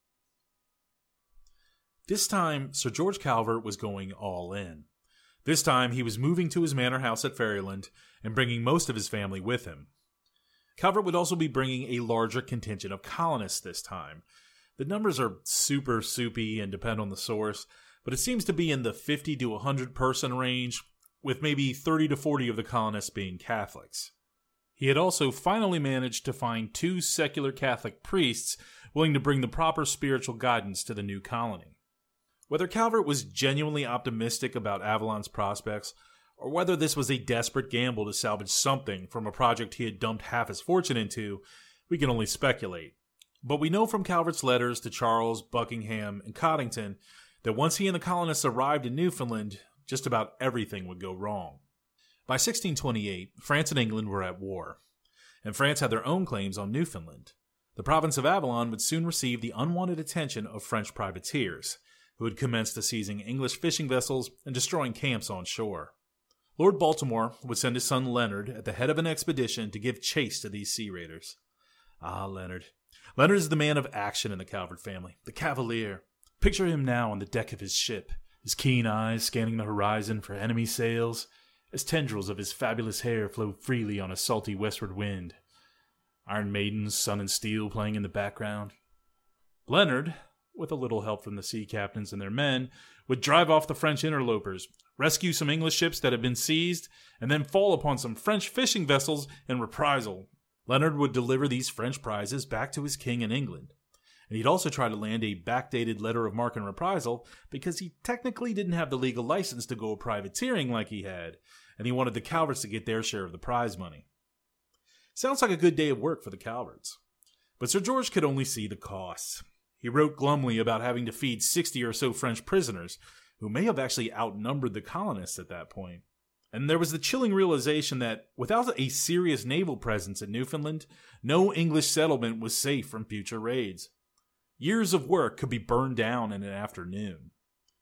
This time, Sir George Calvert was going all in. This time, he was moving to his manor house at Ferryland and bringing most of his family with him. Calvert would also be bringing a larger contingent of colonists this time. The numbers are super soupy and depend on the source, but it seems to be in the fifty to one hundred person range, with maybe thirty to forty of the colonists being Catholics. He had also finally managed to find two secular Catholic priests willing to bring the proper spiritual guidance to the new colony. Whether Calvert was genuinely optimistic about Avalon's prospects, or whether this was a desperate gamble to salvage something from a project he had dumped half his fortune into, we can only speculate. But we know from Calvert's letters to Charles, Buckingham, and Coddington that once he and the colonists arrived in Newfoundland, just about everything would go wrong. By sixteen twenty-eight, France and England were at war, and France had their own claims on Newfoundland. The province of Avalon would soon receive the unwanted attention of French privateers, who had commenced to seizing English fishing vessels and destroying camps on shore. Lord Baltimore would send his son Leonard at the head of an expedition to give chase to these sea raiders. Ah, Leonard. Leonard is the man of action in the Calvert family, the cavalier. Picture him now on the deck of his ship, his keen eyes scanning the horizon for enemy sails, as tendrils of his fabulous hair flow freely on a salty westward wind. Iron Maiden's Sun and Steel playing in the background. Leonard, with a little help from the sea captains and their men, would drive off the French interlopers, rescue some English ships that had been seized, and then fall upon some French fishing vessels in reprisal. Leonard would deliver these French prizes back to his king in England, and he'd also try to land a backdated letter of marque and reprisal because he technically didn't have the legal license to go privateering like he had, and he wanted the Calverts to get their share of the prize money. Sounds like a good day of work for the Calverts. But Sir George could only see the costs. He wrote glumly about having to feed sixty or so French prisoners, who may have actually outnumbered the colonists at that point. And there was the chilling realization that, without a serious naval presence in Newfoundland, no English settlement was safe from future raids. Years of work could be burned down in an afternoon.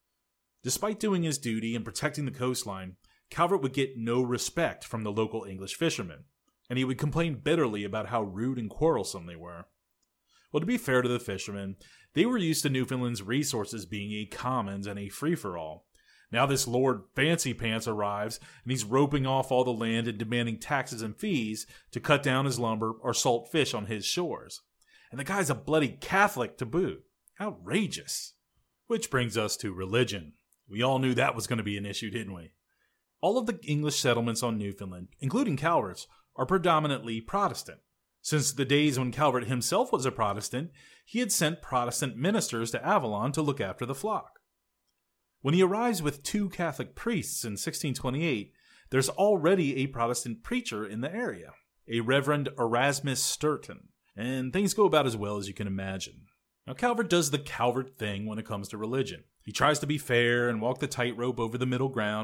Despite doing his duty and protecting the coastline, Calvert would get no respect from the local English fishermen, and he would complain bitterly about how rude and quarrelsome they were. Well, to be fair to the fishermen, they were used to Newfoundland's resources being a commons and a free-for-all. Now this Lord Fancy Pants arrives, and he's roping off all the land and demanding taxes and fees to cut down his lumber or salt fish on his shores. And the guy's a bloody Catholic to boot. Outrageous. Which brings us to religion. We all knew that was going to be an issue, didn't we? All of the English settlements on Newfoundland, including Calvert's, are predominantly Protestant. Since the days when Calvert himself was a Protestant, he had sent Protestant ministers to Avalon to look after the flock. When he arrives with two Catholic priests in sixteen twenty-eight, there's already a Protestant preacher in the area, a Reverend Erasmus Sturton, and things go about as well as you can imagine. Now, Calvert does the Calvert thing when it comes to religion. He tries to be fair and walk the tightrope over the middle ground,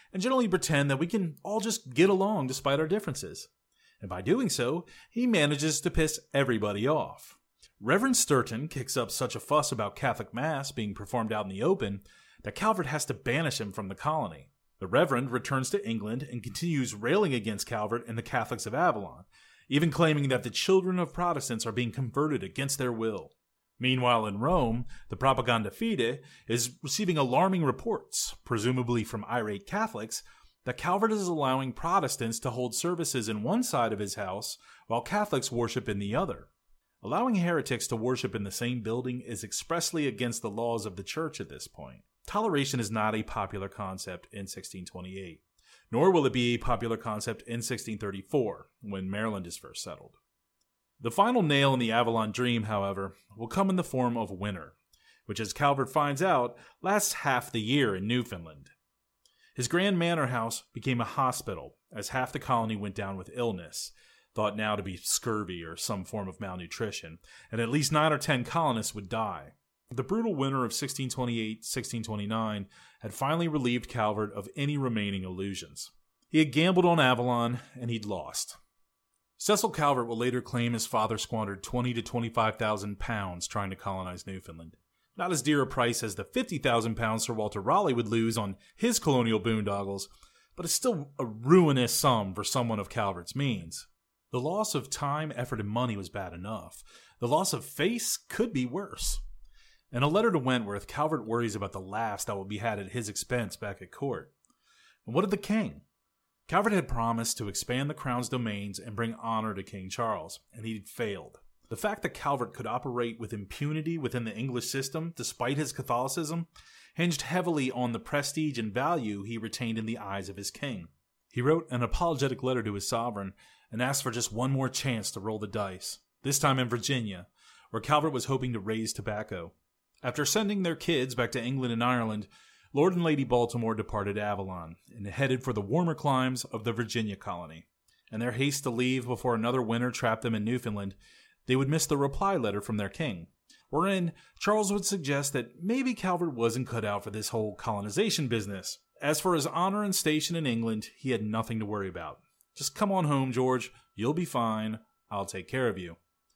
and generally pretend that we can all just get along despite our differences. And by doing so, he manages to piss everybody off. Reverend Sturton kicks up such a fuss about Catholic Mass being performed out in the open that Calvert has to banish him from the colony. The Reverend returns to England and continues railing against Calvert and the Catholics of Avalon, even claiming that the children of Protestants are being converted against their will. Meanwhile, in Rome, the Propaganda Fide is receiving alarming reports, presumably from irate Catholics, that Calvert is allowing Protestants to hold services in one side of his house while Catholics worship in the other. Allowing heretics to worship in the same building is expressly against the laws of the Church at this point. Toleration is not a popular concept in sixteen twenty-eight, nor will it be a popular concept in sixteen thirty-four, when Maryland is first settled. The final nail in the Avalon dream, however, will come in the form of winter, which, as Calvert finds out, lasts half the year in Newfoundland. His grand manor house became a hospital, as half the colony went down with illness, thought now to be scurvy or some form of malnutrition, and at least nine or ten colonists would die. The brutal winter of sixteen twenty-eight to sixteen twenty-nine had finally relieved Calvert of any remaining illusions. He had gambled on Avalon, and he'd lost. Cecil Calvert will later claim his father squandered twenty to twenty-five thousand pounds trying to colonize Newfoundland. Not as dear a price as the fifty thousand pounds Sir Walter Raleigh would lose on his colonial boondoggles, but it's still a ruinous sum for someone of Calvert's means. The loss of time, effort, and money was bad enough. The loss of face could be worse. In a letter to Wentworth, Calvert worries about the laughs that will be had at his expense back at court. And what of the king? Calvert had promised to expand the crown's domains and bring honor to King Charles, and he'd failed. The fact that Calvert could operate with impunity within the English system, despite his Catholicism, hinged heavily on the prestige and value he retained in the eyes of his king. He wrote an apologetic letter to his sovereign and asked for just one more chance to roll the dice, this time in Virginia, where Calvert was hoping to raise tobacco. After sending their kids back to England and Ireland, Lord and Lady Baltimore departed Avalon and headed for the warmer climes of the Virginia colony. In their haste to leave before another winter trapped them in Newfoundland, they would miss the reply letter from their king, wherein Charles would suggest that maybe Calvert wasn't cut out for this whole colonization business. As for his honor and station in England, he had nothing to worry about. Just come on home, George. You'll be fine. I'll take care of you.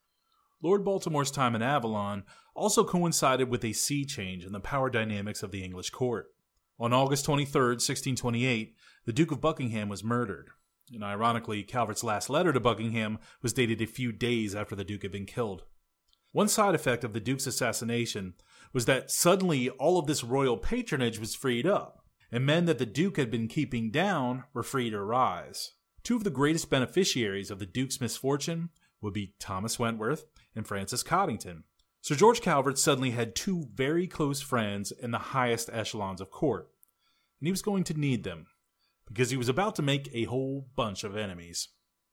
Lord Baltimore's time in Avalon also coincided with a sea change in the power dynamics of the English court. On August twenty-third, sixteen twenty-eight, the Duke of Buckingham was murdered. And ironically, Calvert's last letter to Buckingham was dated a few days after the Duke had been killed. One side effect of the Duke's assassination was that suddenly all of this royal patronage was freed up, and men that the Duke had been keeping down were free to rise. Two of the greatest beneficiaries of the Duke's misfortune would be Thomas Wentworth and Francis Coddington. Sir George Calvert suddenly had two very close friends in the highest echelons of court, and he was going to need them, because he was about to make a whole bunch of enemies.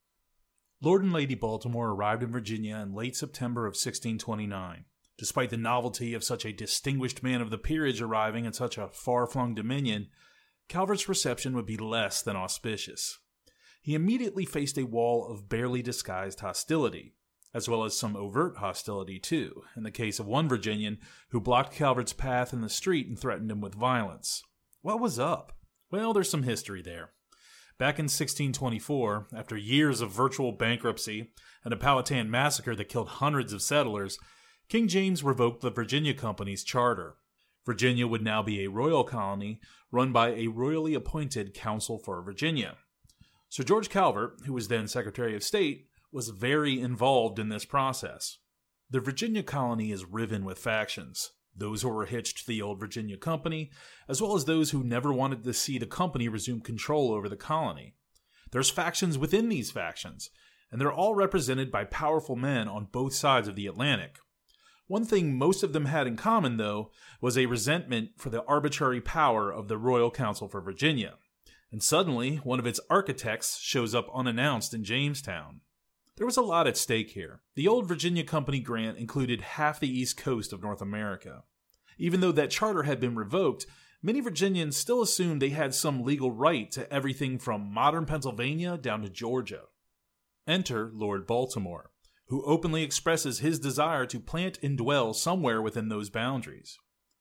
Lord and Lady Baltimore arrived in Virginia in late September of sixteen twenty-nine. Despite the novelty of such a distinguished man of the peerage arriving in such a far-flung dominion, Calvert's reception would be less than auspicious. He immediately faced a wall of barely disguised hostility, as well as some overt hostility too, in the case of one Virginian who blocked Calvert's path in the street and threatened him with violence. What was up? Well, there's some history there. Back in sixteen twenty-four, after years of virtual bankruptcy and a Powhatan massacre that killed hundreds of settlers, King James revoked the Virginia Company's charter. Virginia would now be a royal colony run by a royally appointed Council for Virginia. Sir George Calvert, who was then Secretary of State, was very involved in this process. The Virginia colony is riven with factions, those who were hitched to the old Virginia Company, as well as those who never wanted to see the company resume control over the colony. There's factions within these factions, and they're all represented by powerful men on both sides of the Atlantic. One thing most of them had in common, though, was a resentment for the arbitrary power of the Royal Council for Virginia. And suddenly, one of its architects shows up unannounced in Jamestown. There was a lot at stake here. The old Virginia Company grant included half the east coast of North America. Even though that charter had been revoked, many Virginians still assumed they had some legal right to everything from modern Pennsylvania down to Georgia. Enter Lord Baltimore, who openly expresses his desire to plant and dwell somewhere within those boundaries.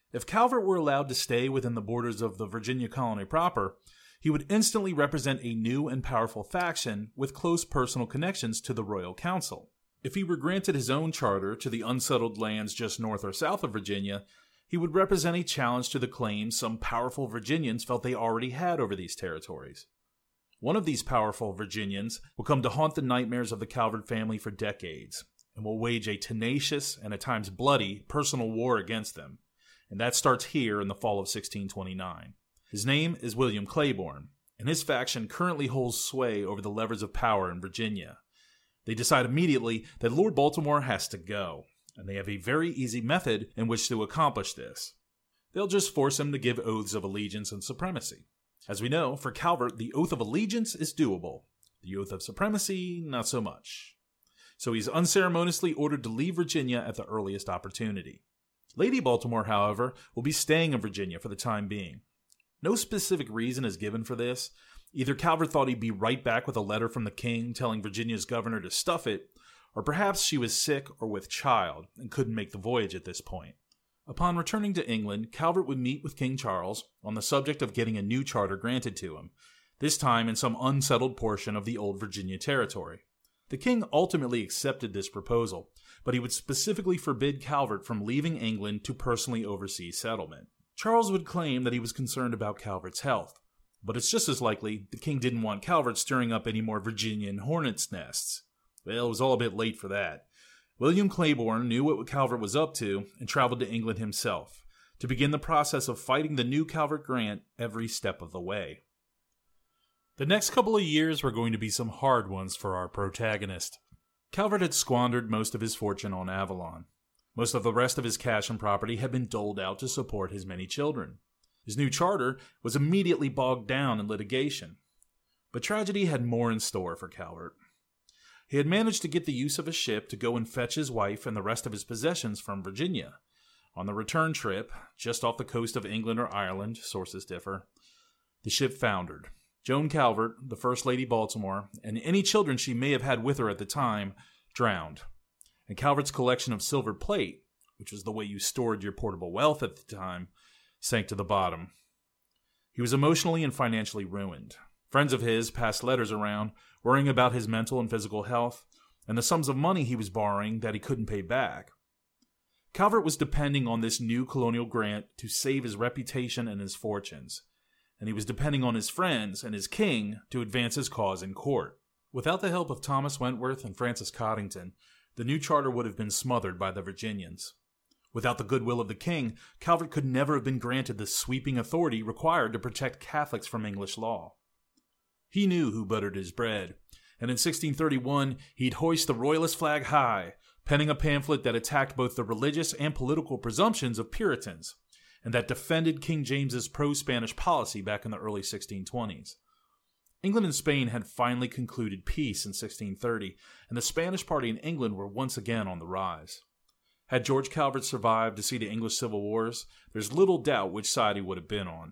If Calvert were allowed to stay within the borders of the Virginia colony proper, he would instantly represent a new and powerful faction with close personal connections to the Royal Council. If he were granted his own charter to the unsettled lands just north or south of Virginia, he would represent a challenge to the claims some powerful Virginians felt they already had over these territories. One of these powerful Virginians will come to haunt the nightmares of the Calvert family for decades, and will wage a tenacious and at times bloody personal war against them, and that starts here in the fall of sixteen twenty-nine. His name is William Claiborne, and his faction currently holds sway over the levers of power in Virginia. They decide immediately that Lord Baltimore has to go, and they have a very easy method in which to accomplish this. They'll just force him to give oaths of allegiance and supremacy. As we know, for Calvert, the oath of allegiance is doable. The oath of supremacy, not so much. So he's unceremoniously ordered to leave Virginia at the earliest opportunity. Lady Baltimore, however, will be staying in Virginia for the time being. No specific reason is given for this. Either Calvert thought he'd be right back with a letter from the king telling Virginia's governor to stuff it, or perhaps she was sick or with child and couldn't make the voyage at this point. Upon returning to England, Calvert would meet with King Charles on the subject of getting a new charter granted to him, this time in some unsettled portion of the old Virginia territory. The king ultimately accepted this proposal, but he would specifically forbid Calvert from leaving England to personally oversee settlement. Charles would claim that he was concerned about Calvert's health, but it's just as likely the king didn't want Calvert stirring up any more Virginian hornets' nests. Well, it was all a bit late for that. William Claiborne knew what Calvert was up to and traveled to England himself to begin the process of fighting the new Calvert grant every step of the way. The next couple of years were going to be some hard ones for our protagonist. Calvert had squandered most of his fortune on Avalon. Most of the rest of his cash and property had been doled out to support his many children. His new charter was immediately bogged down in litigation. But tragedy had more in store for Calvert. He had managed to get the use of a ship to go and fetch his wife and the rest of his possessions from Virginia. On the return trip, just off the coast of England or Ireland, sources differ, the ship foundered. Joan Calvert, the First Lady Baltimore, and any children she may have had with her at the time, drowned. And Calvert's collection of silver plate, which was the way you stored your portable wealth at the time, sank to the bottom. He was emotionally and financially ruined. Friends of his passed letters around, worrying about his mental and physical health, and the sums of money he was borrowing that he couldn't pay back. Calvert was depending on this new colonial grant to save his reputation and his fortunes, and he was depending on his friends and his king to advance his cause in court. Without the help of Thomas Wentworth and Francis Cottington, the new charter would have been smothered by the Virginians. Without the goodwill of the king, Calvert could never have been granted the sweeping authority required to protect Catholics from English law. He knew who buttered his bread, and in sixteen thirty-one he'd hoist the Royalist flag high, penning a pamphlet that attacked both the religious and political presumptions of Puritans, and that defended King James's pro-Spanish policy back in the early sixteen twenties. England and Spain had finally concluded peace in sixteen thirty, and the Spanish party in England were once again on the rise. Had George Calvert survived to see the English Civil Wars, there's little doubt which side he would have been on.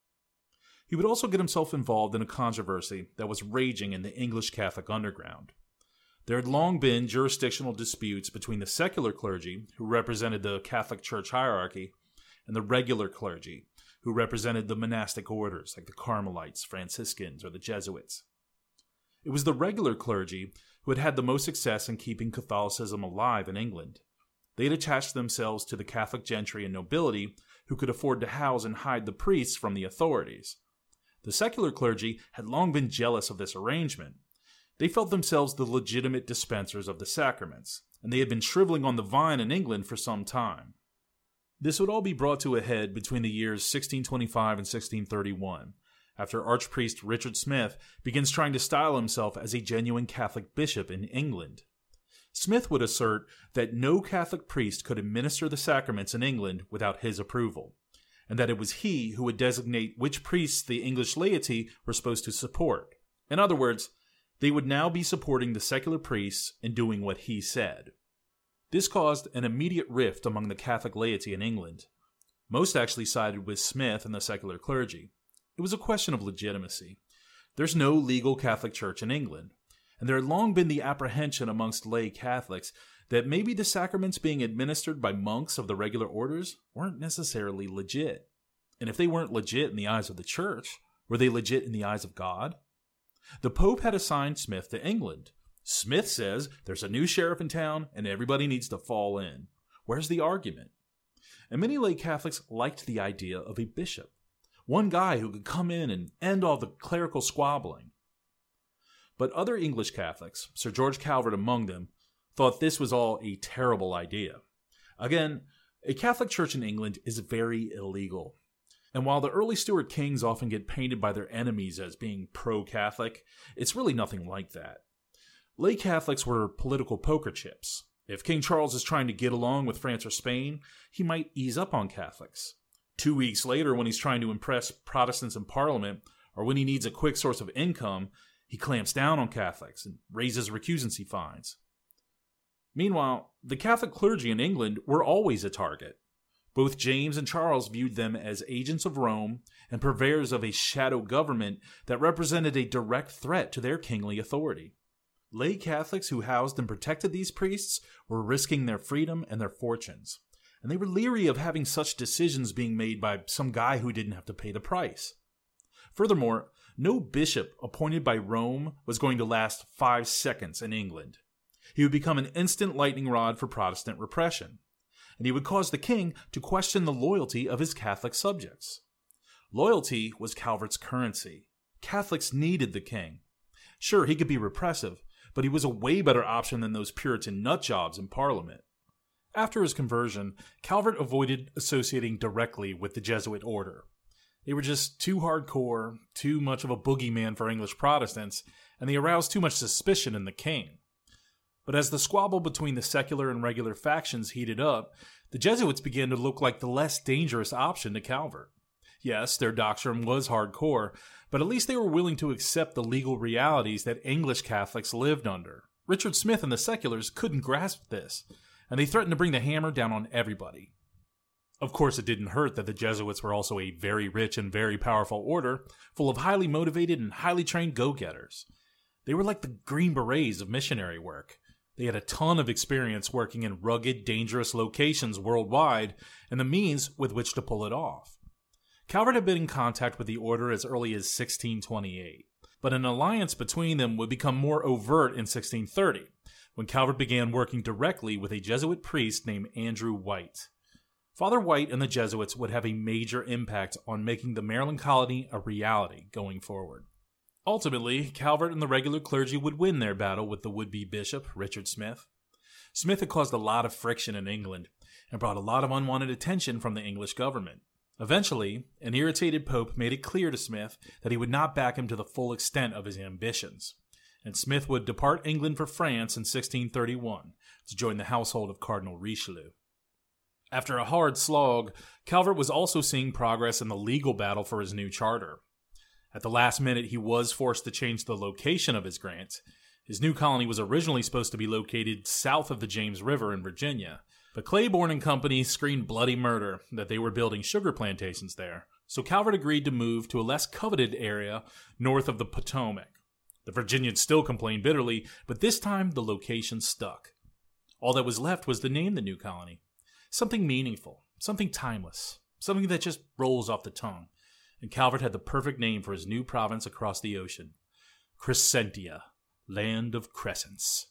He would also get himself involved in a controversy that was raging in the English Catholic underground. There had long been jurisdictional disputes between the secular clergy, who represented the Catholic Church hierarchy, and the regular clergy, who represented the monastic orders like the Carmelites, Franciscans, or the Jesuits. It was the regular clergy who had had the most success in keeping Catholicism alive in England. They had attached themselves to the Catholic gentry and nobility who could afford to house and hide the priests from the authorities. The secular clergy had long been jealous of this arrangement. They felt themselves the legitimate dispensers of the sacraments, and they had been shriveling on the vine in England for some time. This would all be brought to a head between the years sixteen twenty-five and sixteen thirty-one, after Archpriest Richard Smith begins trying to style himself as a genuine Catholic bishop in England. Smith would assert that no Catholic priest could administer the sacraments in England without his approval, and that it was he who would designate which priests the English laity were supposed to support. In other words, they would now be supporting the secular priests and doing what he said. This caused an immediate rift among the Catholic laity in England. Most actually sided with Smith and the secular clergy. It was a question of legitimacy. There's no legal Catholic church in England, and there had long been the apprehension amongst lay Catholics that maybe the sacraments being administered by monks of the regular orders weren't necessarily legit. And if they weren't legit in the eyes of the church, were they legit in the eyes of God? The Pope had assigned Smith to England. Smith says there's a new sheriff in town and everybody needs to fall in. Where's the argument? And many lay Catholics liked the idea of a bishop. One guy who could come in and end all the clerical squabbling. But other English Catholics, Sir George Calvert among them, thought this was all a terrible idea. Again, a Catholic church in England is very illegal. And while the early Stuart kings often get painted by their enemies as being pro-Catholic, it's really nothing like that. Lay Catholics were political poker chips. If King Charles is trying to get along with France or Spain, he might ease up on Catholics. Two weeks later, when he's trying to impress Protestants in Parliament, or when he needs a quick source of income, he clamps down on Catholics and raises recusancy fines. Meanwhile, the Catholic clergy in England were always a target. Both James and Charles viewed them as agents of Rome and purveyors of a shadow government that represented a direct threat to their kingly authority. Lay Catholics who housed and protected these priests were risking their freedom and their fortunes, and they were leery of having such decisions being made by some guy who didn't have to pay the price. Furthermore, no bishop appointed by Rome was going to last five seconds in England. He would become an instant lightning rod for Protestant repression, and he would cause the king to question the loyalty of his Catholic subjects. Loyalty was Calvert's currency. Catholics needed the king. Sure, he could be repressive, but he was a way better option than those Puritan nutjobs in Parliament. After his conversion, Calvert avoided associating directly with the Jesuit order. They were just too hardcore, too much of a boogeyman for English Protestants, and they aroused too much suspicion in the king. But as the squabble between the secular and regular factions heated up, the Jesuits began to look like the less dangerous option to Calvert. Yes, their doctrine was hardcore, but at least they were willing to accept the legal realities that English Catholics lived under. Richard Smith and the seculars couldn't grasp this, and they threatened to bring the hammer down on everybody. Of course, it didn't hurt that the Jesuits were also a very rich and very powerful order, full of highly motivated and highly trained go-getters. They were like the Green Berets of missionary work. They had a ton of experience working in rugged, dangerous locations worldwide, and the means with which to pull it off. Calvert had been in contact with the order as early as sixteen twenty-eight, but an alliance between them would become more overt in sixteen thirty, when Calvert began working directly with a Jesuit priest named Andrew White. Father White and the Jesuits would have a major impact on making the Maryland colony a reality going forward. Ultimately, Calvert and the regular clergy would win their battle with the would-be bishop, Richard Smith. Smith had caused a lot of friction in England and brought a lot of unwanted attention from the English government. Eventually, an irritated pope made it clear to Smith that he would not back him to the full extent of his ambitions, and Smith would depart England for France in sixteen thirty-one to join the household of Cardinal Richelieu. After a hard slog, Calvert was also seeing progress in the legal battle for his new charter. At the last minute, he was forced to change the location of his grant. His new colony was originally supposed to be located south of the James River in Virginia, but Claiborne and Company screamed bloody murder that they were building sugar plantations there, so Calvert agreed to move to a less coveted area north of the Potomac. The Virginians still complained bitterly, but this time the location stuck. All that was left was to name the new colony. Something meaningful, something timeless, something that just rolls off the tongue. And Calvert had the perfect name for his new province across the ocean. Crescentia, land of crescents.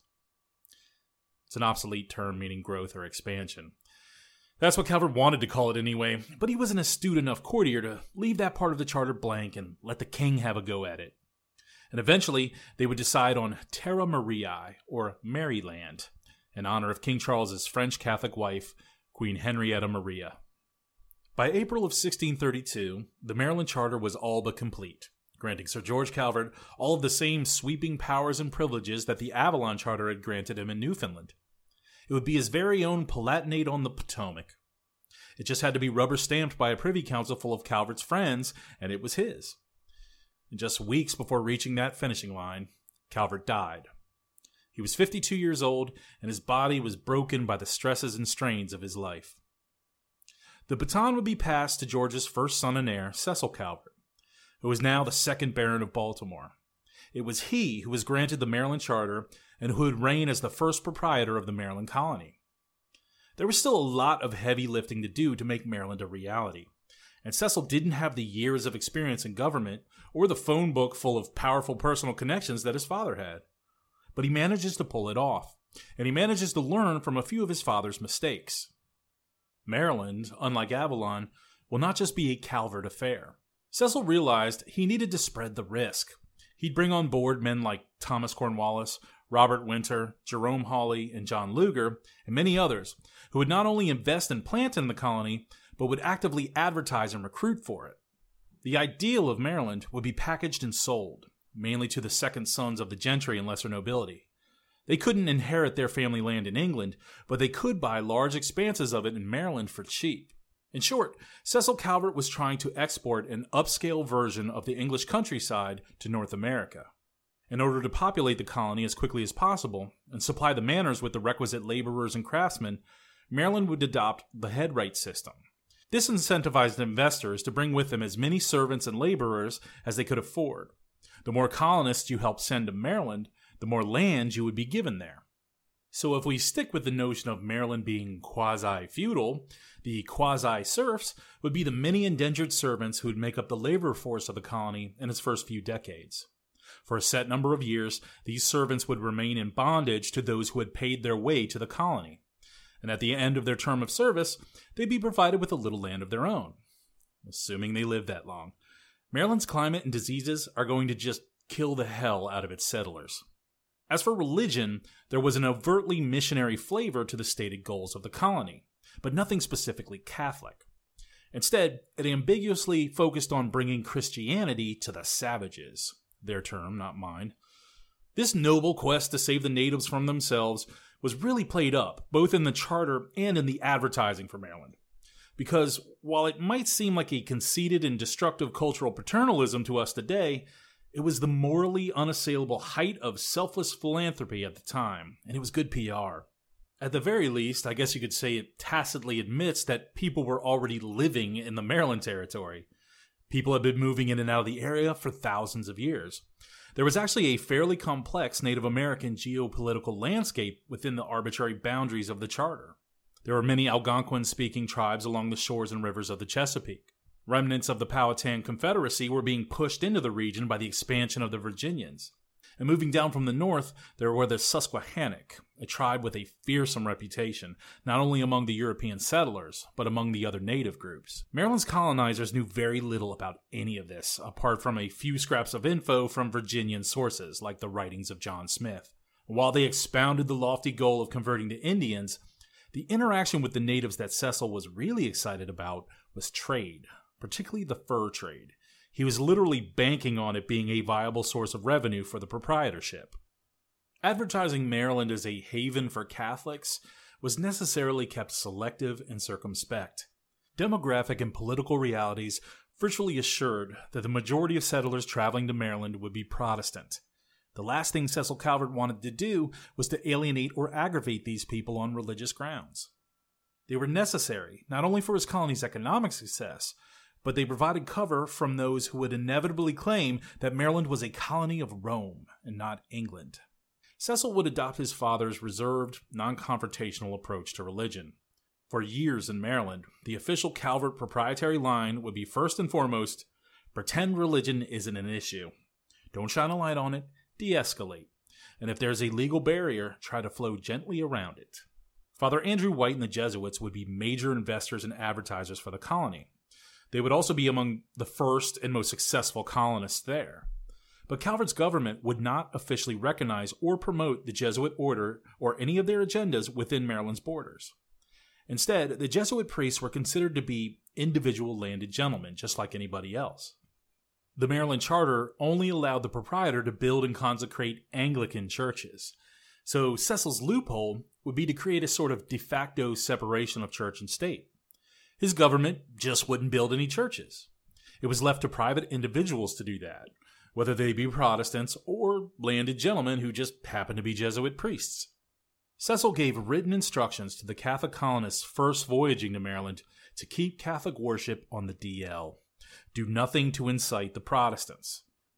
It's an obsolete term meaning growth or expansion. That's what Calvert wanted to call it anyway, but he was an astute enough courtier to leave that part of the charter blank and let the king have a go at it. And eventually, they would decide on Terra Mariae, or Maryland, in honor of King Charles's French Catholic wife, Queen Henrietta Maria. By April of sixteen thirty-two, the Maryland Charter was all but complete, granting Sir George Calvert all of the same sweeping powers and privileges that the Avalon Charter had granted him in Newfoundland. It would be his very own Palatinate on the Potomac. It just had to be rubber-stamped by a Privy Council full of Calvert's friends, and it was his. And just weeks before reaching that finishing line, Calvert died. He was fifty-two years old, and his body was broken by the stresses and strains of his life. The baton would be passed to George's first son and heir, Cecil Calvert, who was now the second Baron of Baltimore. it was he who was granted the Maryland Charter and who would reign as the first proprietor of the Maryland colony. There was still a lot of heavy lifting to do to make Maryland a reality, and Cecil didn't have the years of experience in government or the phone book full of powerful personal connections that his father had. But he manages to pull it off, and he manages to learn from a few of his father's mistakes. Maryland, unlike Avalon, will not just be a Calvert affair. Cecil realized he needed to spread the risk. He'd bring on board men like Thomas Cornwallis, Robert Winter, Jerome Hawley, and John Lugar, and many others, who would not only invest and plant in the colony, but would actively advertise and recruit for it. The ideal of Maryland would be packaged and sold, mainly to the second sons of the gentry and lesser nobility. They couldn't inherit their family land in England, but they could buy large expanses of it in Maryland for cheap. In short, Cecil Calvert was trying to export an upscale version of the English countryside to North America. In order to populate the colony as quickly as possible and supply the manors with the requisite laborers and craftsmen, Maryland would adopt the headright system. This incentivized investors to bring with them as many servants and laborers as they could afford. The more colonists you helped send to Maryland, the more land you would be given there. So if we stick with the notion of Maryland being quasi-feudal, the quasi-serfs would be the many indentured servants who would make up the labor force of the colony in its first few decades. For a set number of years, these servants would remain in bondage to those who had paid their way to the colony. And at the end of their term of service, they'd be provided with a little land of their own. Assuming they lived that long. Maryland's climate and diseases are going to just kill the hell out of its settlers. As for religion, there was an overtly missionary flavor to the stated goals of the colony, but nothing specifically Catholic. Instead, it ambiguously focused on bringing Christianity to the savages. Their term, not mine. This noble quest to save the natives from themselves was really played up, both in the charter and in the advertising for Maryland. Because while it might seem like a conceited and destructive cultural paternalism to us today, it was the morally unassailable height of selfless philanthropy at the time, and it was good P R. At the very least, I guess you could say it tacitly admits that people were already living in the Maryland territory. People had been moving in and out of the area for thousands of years. There was actually a fairly complex Native American geopolitical landscape within the arbitrary boundaries of the charter. There were many Algonquin-speaking tribes along the shores and rivers of the Chesapeake. Remnants of the Powhatan Confederacy were being pushed into the region by the expansion of the Virginians. And moving down from the north, there were the Susquehannock, a tribe with a fearsome reputation, not only among the European settlers, but among the other native groups. Maryland's colonizers knew very little about any of this, apart from a few scraps of info from Virginian sources, like the writings of John Smith. While they expounded the lofty goal of converting the Indians, the interaction with the natives that Cecil was really excited about was trade, particularly the fur trade. He was literally banking on it being a viable source of revenue for the proprietorship. Advertising Maryland as a haven for Catholics was necessarily kept selective and circumspect. Demographic and political realities virtually assured that the majority of settlers traveling to Maryland would be Protestant. The last thing Cecil Calvert wanted to do was to alienate or aggravate these people on religious grounds. They were necessary, not only for his colony's economic success, but they provided cover from those who would inevitably claim that Maryland was a colony of Rome and not England. Cecil would adopt his father's reserved, non-confrontational approach to religion. For years in Maryland, the official Calvert proprietary line would be first and foremost, pretend religion isn't an issue. Don't shine a light on it, de-escalate. And if there's a legal barrier, try to flow gently around it. Father Andrew White and the Jesuits would be major investors and advertisers for the colony. They would also be among the first and most successful colonists there. But Calvert's government would not officially recognize or promote the Jesuit order or any of their agendas within Maryland's borders. Instead, the Jesuit priests were considered to be individual landed gentlemen, just like anybody else. The Maryland Charter only allowed the proprietor to build and consecrate Anglican churches. So Cecil's loophole would be to create a sort of de facto separation of church and state. His government just wouldn't build any churches. It was left to private individuals to do that, whether they be Protestants or landed gentlemen who just happened to be Jesuit priests. Cecil gave written instructions to the Catholic colonists first voyaging to Maryland to keep Catholic worship on the D L. Do nothing to incite the Protestants.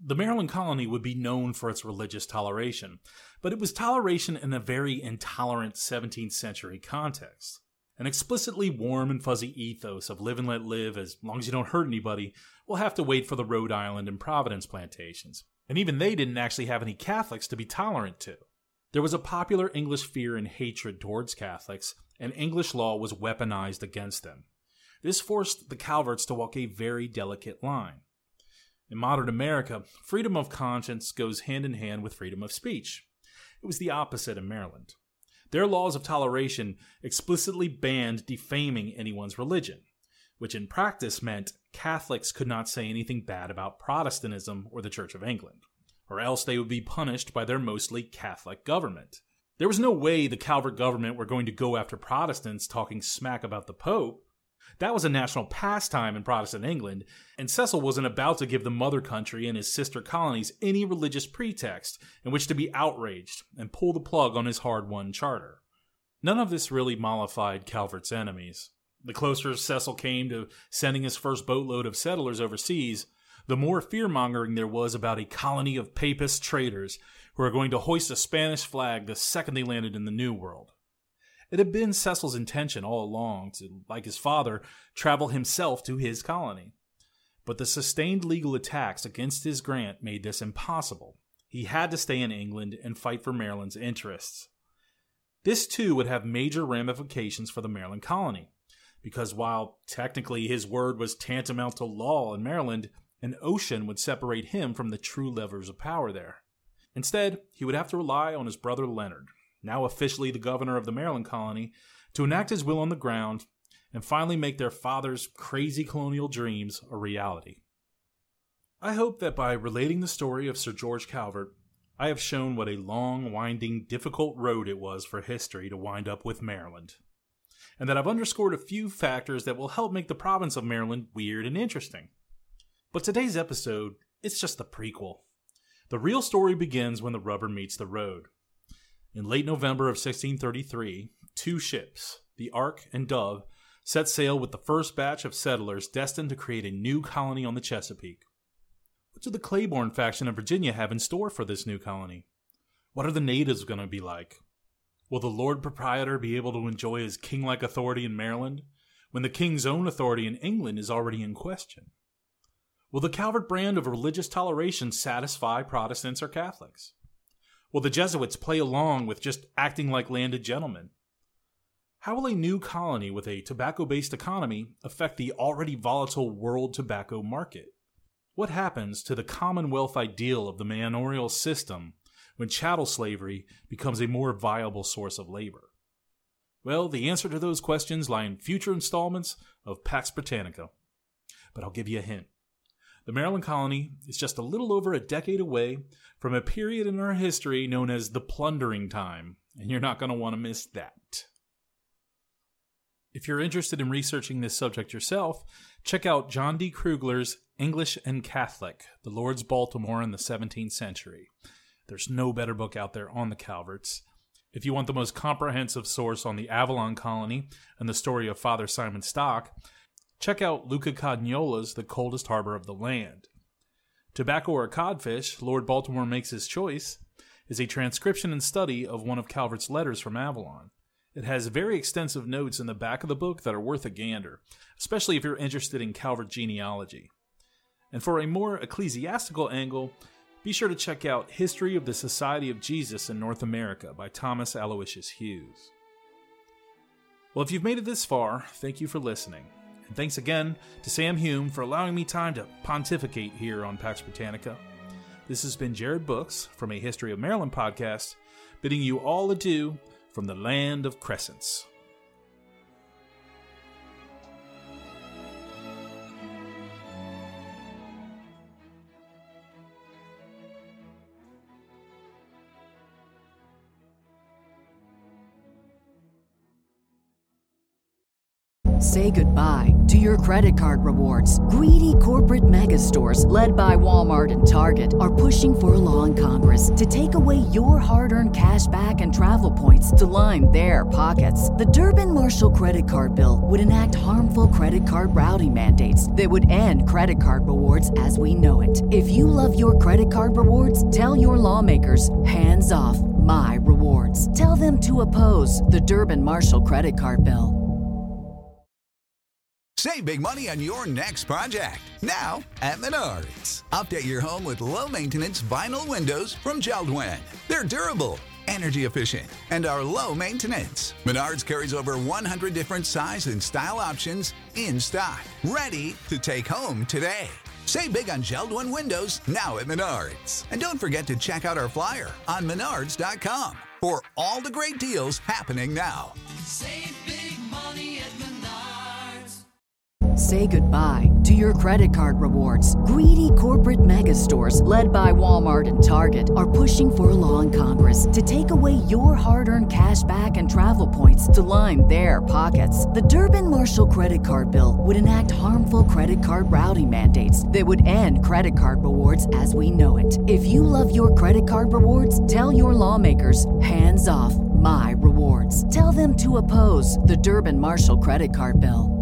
The Maryland colony would be known for its religious toleration, but it was toleration in a very intolerant seventeenth century context. An explicitly warm and fuzzy ethos of live and let live as long as you don't hurt anybody will have to wait for the Rhode Island and Providence plantations, and even they didn't actually have any Catholics to be tolerant to. There was a popular English fear and hatred towards Catholics, and English law was weaponized against them. This forced the Calverts to walk a very delicate line. In modern America, freedom of conscience goes hand in hand with freedom of speech. It was the opposite in Maryland. Their laws of toleration explicitly banned defaming anyone's religion, which in practice meant Catholics could not say anything bad about Protestantism or the Church of England, or else they would be punished by their mostly Catholic government. There was no way the Calvert government were going to go after Protestants talking smack about the Pope. That was a national pastime in Protestant England, and Cecil wasn't about to give the mother country and his sister colonies any religious pretext in which to be outraged and pull the plug on his hard-won charter. None of this really mollified Calvert's enemies. The closer Cecil came to sending his first boatload of settlers overseas, the more fear-mongering there was about a colony of papist traitors who were going to hoist a Spanish flag the second they landed in the New World. It had been Cecil's intention all along to, like his father, travel himself to his colony. But the sustained legal attacks against his grant made this impossible. He had to stay in England and fight for Maryland's interests. This, too, would have major ramifications for the Maryland colony, because while technically his word was tantamount to law in Maryland, an ocean would separate him from the true levers of power there. Instead, he would have to rely on his brother Leonard, now officially the governor of the Maryland colony, to enact his will on the ground and finally make their father's crazy colonial dreams a reality. I hope that by relating the story of Sir George Calvert, I have shown what a long, winding, difficult road it was for history to wind up with Maryland, and that I've underscored a few factors that will help make the province of Maryland weird and interesting. But today's episode, it's just the prequel. The real story begins when the rubber meets the road. In late November of sixteen thirty-three, two ships, the Ark and Dove, set sail with the first batch of settlers destined to create a new colony on the Chesapeake. What do the Claiborne faction of Virginia have in store for this new colony? What are the natives going to be like? Will the Lord Proprietor be able to enjoy his king-like authority in Maryland when the king's own authority in England is already in question? Will the Calvert brand of religious toleration satisfy Protestants or Catholics? Will the Jesuits play along with just acting like landed gentlemen? How will a new colony with a tobacco-based economy affect the already volatile world tobacco market? What happens to the Commonwealth ideal of the manorial system when chattel slavery becomes a more viable source of labor? Well, the answer to those questions lie in future installments of Pax Britannica. But I'll give you a hint. The Maryland colony is just a little over a decade away from a period in our history known as the Plundering Time, and you're not going to want to miss that. If you're interested in researching this subject yourself, check out John D. Krugler's English and Catholic, The Lord's Baltimore in the seventeenth Century. There's no better book out there on the Calverts. If you want the most comprehensive source on the Avalon colony and the story of Father Simon Stock, check out Luca Cognola's The Coldest Harbor of the Land. Tobacco or Codfish, Lord Baltimore Makes His Choice, is a transcription and study of one of Calvert's letters from Avalon. It has very extensive notes in the back of the book that are worth a gander, especially if you're interested in Calvert genealogy. And for a more ecclesiastical angle, be sure to check out History of the Society of Jesus in North America by Thomas Aloysius Hughes. Well, if you've made it this far, thank you for listening. And thanks again to Sam Hume for allowing me time to pontificate here on Pax Britannica. This has been Jared Books from a History of Maryland podcast, bidding you all adieu from the land of crescents. Say goodbye to your credit card rewards. Greedy corporate mega stores, led by Walmart and Target, are pushing for a law in Congress to take away your hard-earned cash back and travel points to line their pockets. The Durbin-Marshall credit card bill would enact harmful credit card routing mandates that would end credit card rewards as we know it. If you love your credit card rewards, tell your lawmakers, hands off my rewards. Tell them to oppose the Durbin-Marshall credit card bill. Save big money on your next project, now at Menards. Update your home with low-maintenance vinyl windows from JELD-WEN. They're durable, energy efficient, and are low maintenance. Menards carries over one hundred different size and style options in stock, ready to take home today. Save big on JELD-WEN windows now at Menards. And don't forget to check out our flyer on menards dot com for all the great deals happening now. Save big money at Menards. Say goodbye to your credit card rewards. Greedy corporate mega stores, led by Walmart and Target, are pushing for a law in Congress to take away your hard-earned cash back and travel points to line their pockets. The Durbin-Marshall credit card bill would enact harmful credit card routing mandates that would end credit card rewards as we know it. If you love your credit card rewards, tell your lawmakers, hands off my rewards. Tell them to oppose the Durbin-Marshall credit card bill.